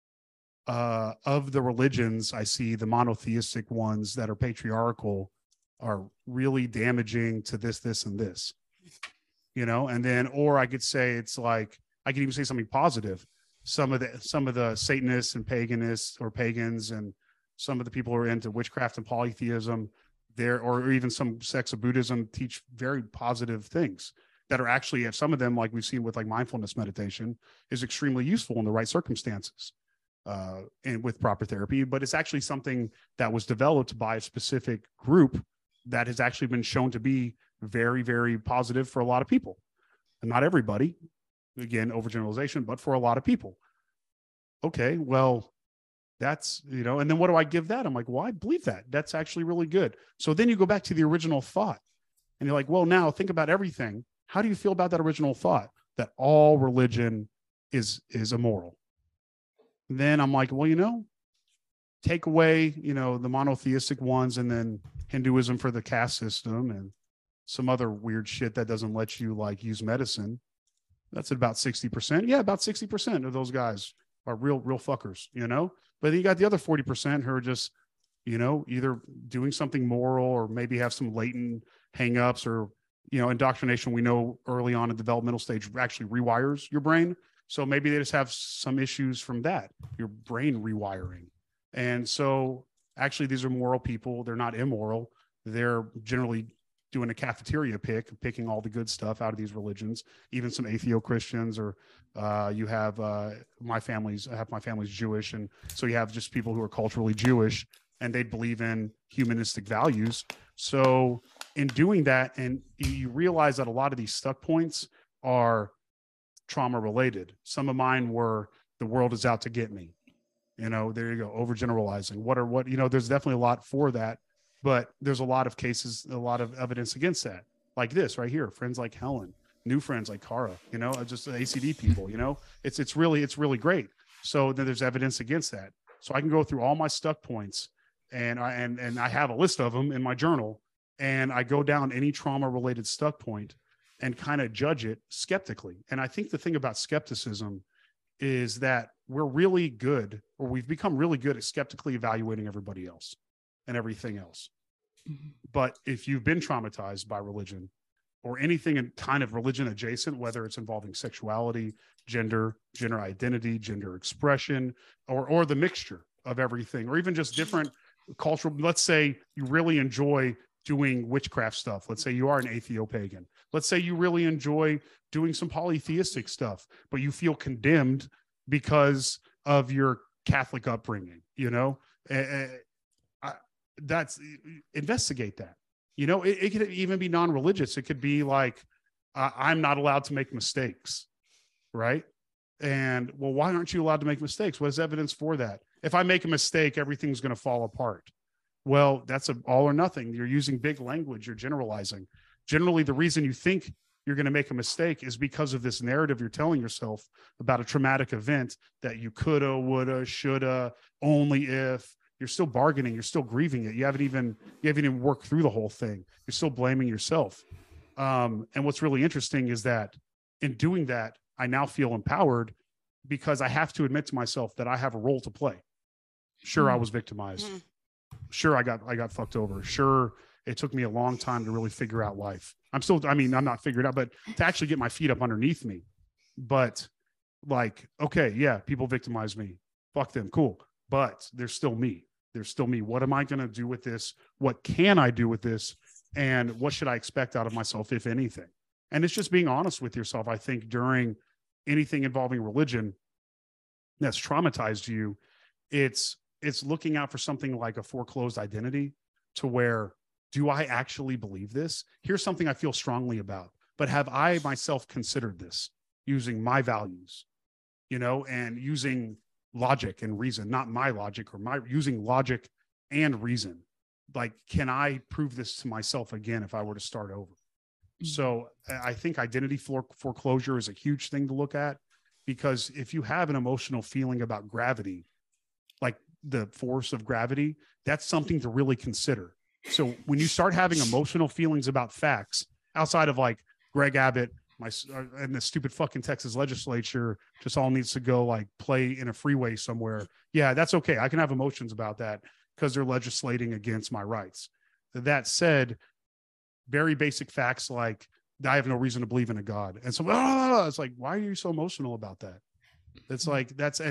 of the religions, I see the monotheistic ones that are patriarchal are really damaging to this, and this, and then, or I could say it's like, I could even say something positive. Some of the Satanists and paganists or pagans and some of the people who are into witchcraft and polytheism or even some sects of Buddhism teach very positive things that are actually, some of them, like we've seen with like mindfulness meditation, is extremely useful in the right circumstances and with proper therapy. But it's actually something that was developed by a specific group that has actually been shown to be very, very positive for a lot of people. And not everybody, again, overgeneralization, but for a lot of people. Okay, well, that's, and then what do I give that? I'm like, well, I believe that. That's actually really good. So then you go back to the original thought and you're like, well, now think about everything. How do you feel about that original thought that all religion is immoral? And then I'm like, well, take away, the monotheistic ones and then Hinduism for the caste system and some other weird shit that doesn't let you like use medicine. That's at about 60%. Yeah, about 60% of those guys are real fuckers, But then you got the other 40% who are just, either doing something moral or maybe have some latent hangups or, indoctrination. We know early on in the developmental stage actually rewires your brain. So maybe they just have some issues from that, your brain rewiring. And so actually these are moral people. They're not immoral. They're generally doing a cafeteria picking all the good stuff out of these religions, even some atheo-Christians, or you have my family's Jewish. And so you have just people who are culturally Jewish and they believe in humanistic values. So in doing that, and you realize that a lot of these stuck points are trauma related. Some of mine were, the world is out to get me. There you go. Overgeneralizing. There's definitely a lot for that. But there's a lot of cases, a lot of evidence against that. Like this right here, friends like Helen, new friends like Cara, just ACD people, it's really great. So then there's evidence against that. So I can go through all my stuck points and I have a list of them in my journal, and I go down any trauma related stuck point and kind of judge it skeptically. And I think the thing about skepticism is that we're really good, or we've become really good at skeptically evaluating everybody else and everything else. Mm-hmm. But if you've been traumatized by religion or anything in kind of religion adjacent, whether it's involving sexuality, gender identity, gender expression, or the mixture of everything, or even just different cultural, let's say you really enjoy doing witchcraft stuff. Let's say you are an atheo-pagan. Let's say you really enjoy doing some polytheistic stuff, but you feel condemned because of your Catholic upbringing, that's investigate that. It could even be non-religious. It could be like, I'm not allowed to make mistakes, right? And well, why aren't you allowed to make mistakes? What is evidence for that? If I make a mistake, everything's going to fall apart. Well, that's all or nothing. You're using big language. You're generalizing. Generally, the reason you think you're going to make a mistake is because of this narrative you're telling yourself about a traumatic event that you coulda, woulda, shoulda, only if. You're still bargaining. You're still grieving it. You haven't even worked through the whole thing. You're still blaming yourself. And what's really interesting is that in doing that, I now feel empowered because I have to admit to myself that I have a role to play. Sure, I was victimized. Sure, I got fucked over. Sure, it took me a long time to really figure out life. I'm not figured out, but to actually get my feet up underneath me. But like, okay, yeah, people victimize me. Fuck them. Cool. But there's still me. What am I going to do with this? What can I do with this? And what should I expect out of myself, if anything? And it's just being honest with yourself. I think during anything involving religion that's traumatized you, it's looking out for something like a foreclosed identity, to where, do I actually believe this? Here's something I feel strongly about, but have I myself considered this using my values, and using logic and reason, not my logic, or using logic and reason. Like, can I prove this to myself again if I were to start over? So I think identity foreclosure is a huge thing to look at, because if you have an emotional feeling about gravity, like the force of gravity, that's something to really consider. So when you start having emotional feelings about facts outside of like Greg Abbott, and the stupid fucking Texas legislature just all needs to go like play in a freeway somewhere. Yeah, that's okay. I can have emotions about that because they're legislating against my rights. That said, very basic facts like, I have no reason to believe in a God. And so it's like, why are you so emotional about that? It's like,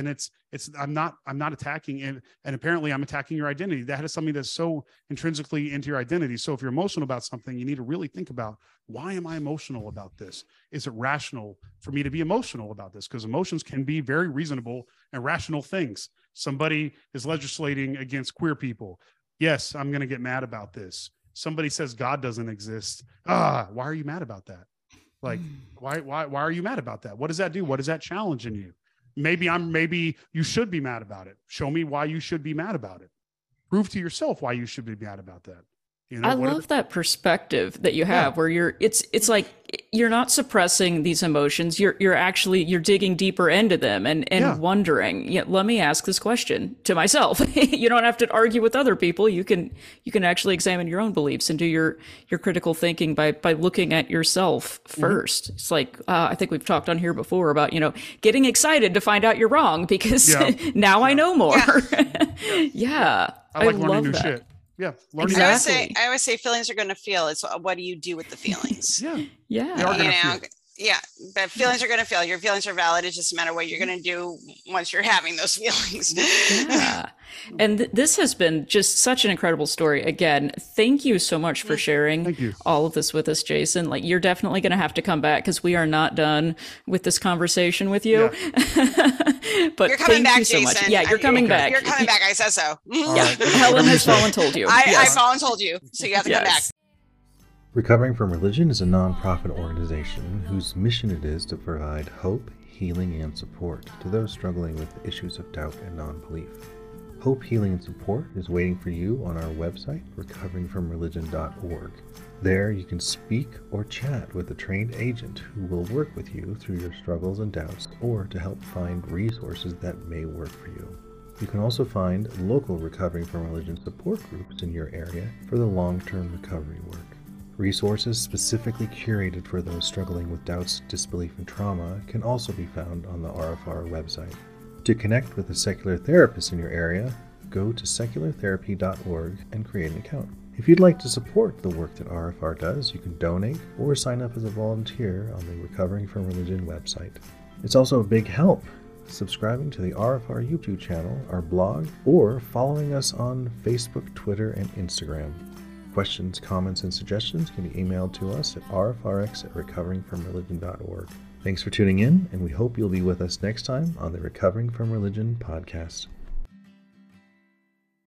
I'm not attacking, and apparently I'm attacking your identity. That is something that's so intrinsically into your identity. So if you're emotional about something, you need to really think about, why am I emotional about this? Is it rational for me to be emotional about this? Because emotions can be very reasonable and rational things. Somebody is legislating against queer people. Yes, I'm going to get mad about this. Somebody says God doesn't exist. Why are you mad about that? Like, why are you mad about that? What does that do? What does that challenge in you? Maybe you should be mad about it. Show me why you should be mad about it. Prove to yourself why you should be mad about that. I love that perspective that you have, where it's like you're not suppressing these emotions. You're digging deeper into them and wondering, let me ask this question to myself. You don't have to argue with other people. You can actually examine your own beliefs and do your critical thinking by looking at yourself first. It's like, I think we've talked on here before about, getting excited to find out you're wrong because now I know more. Yeah. I like learning new shit. Yeah. Exactly. I always say feelings are going to feel. It's what do you do with the feelings? Yeah. But feelings are going to feel. Your feelings are valid. It's just a matter of what you're going to do once you're having those feelings. Yeah. And this has been just such an incredible story. Again, thank you so much for sharing all of this with us, Jason. Like, you're definitely going to have to come back because we are not done with this conversation with you. Yeah. But you're coming back, you so Jason. Much. Yeah, you're coming back. You're coming back. I said so. Yeah. Helen has voluntold you. I voluntold you. So you have to come back. Recovering from Religion is a nonprofit organization whose mission it is to provide hope, healing, and support to those struggling with issues of doubt and non-belief. Hope, healing, and support is waiting for you on our website, recoveringfromreligion.org. There you can speak or chat with a trained agent who will work with you through your struggles and doubts, or to help find resources that may work for you. You can also find local Recovering from Religion support groups in your area for the long-term recovery work. Resources specifically curated for those struggling with doubts, disbelief, and trauma can also be found on the RFR website. To connect with a secular therapist in your area, go to seculartherapy.org and create an account. If you'd like to support the work that RFR does, you can donate or sign up as a volunteer on the Recovering from Religion website. It's also a big help subscribing to the RFR YouTube channel, our blog, or following us on Facebook, Twitter, and Instagram. Questions, comments, and suggestions can be emailed to us at rfrx@recoveringfromreligion.org. Thanks for tuning in, and we hope you'll be with us next time on the Recovering from Religion podcast.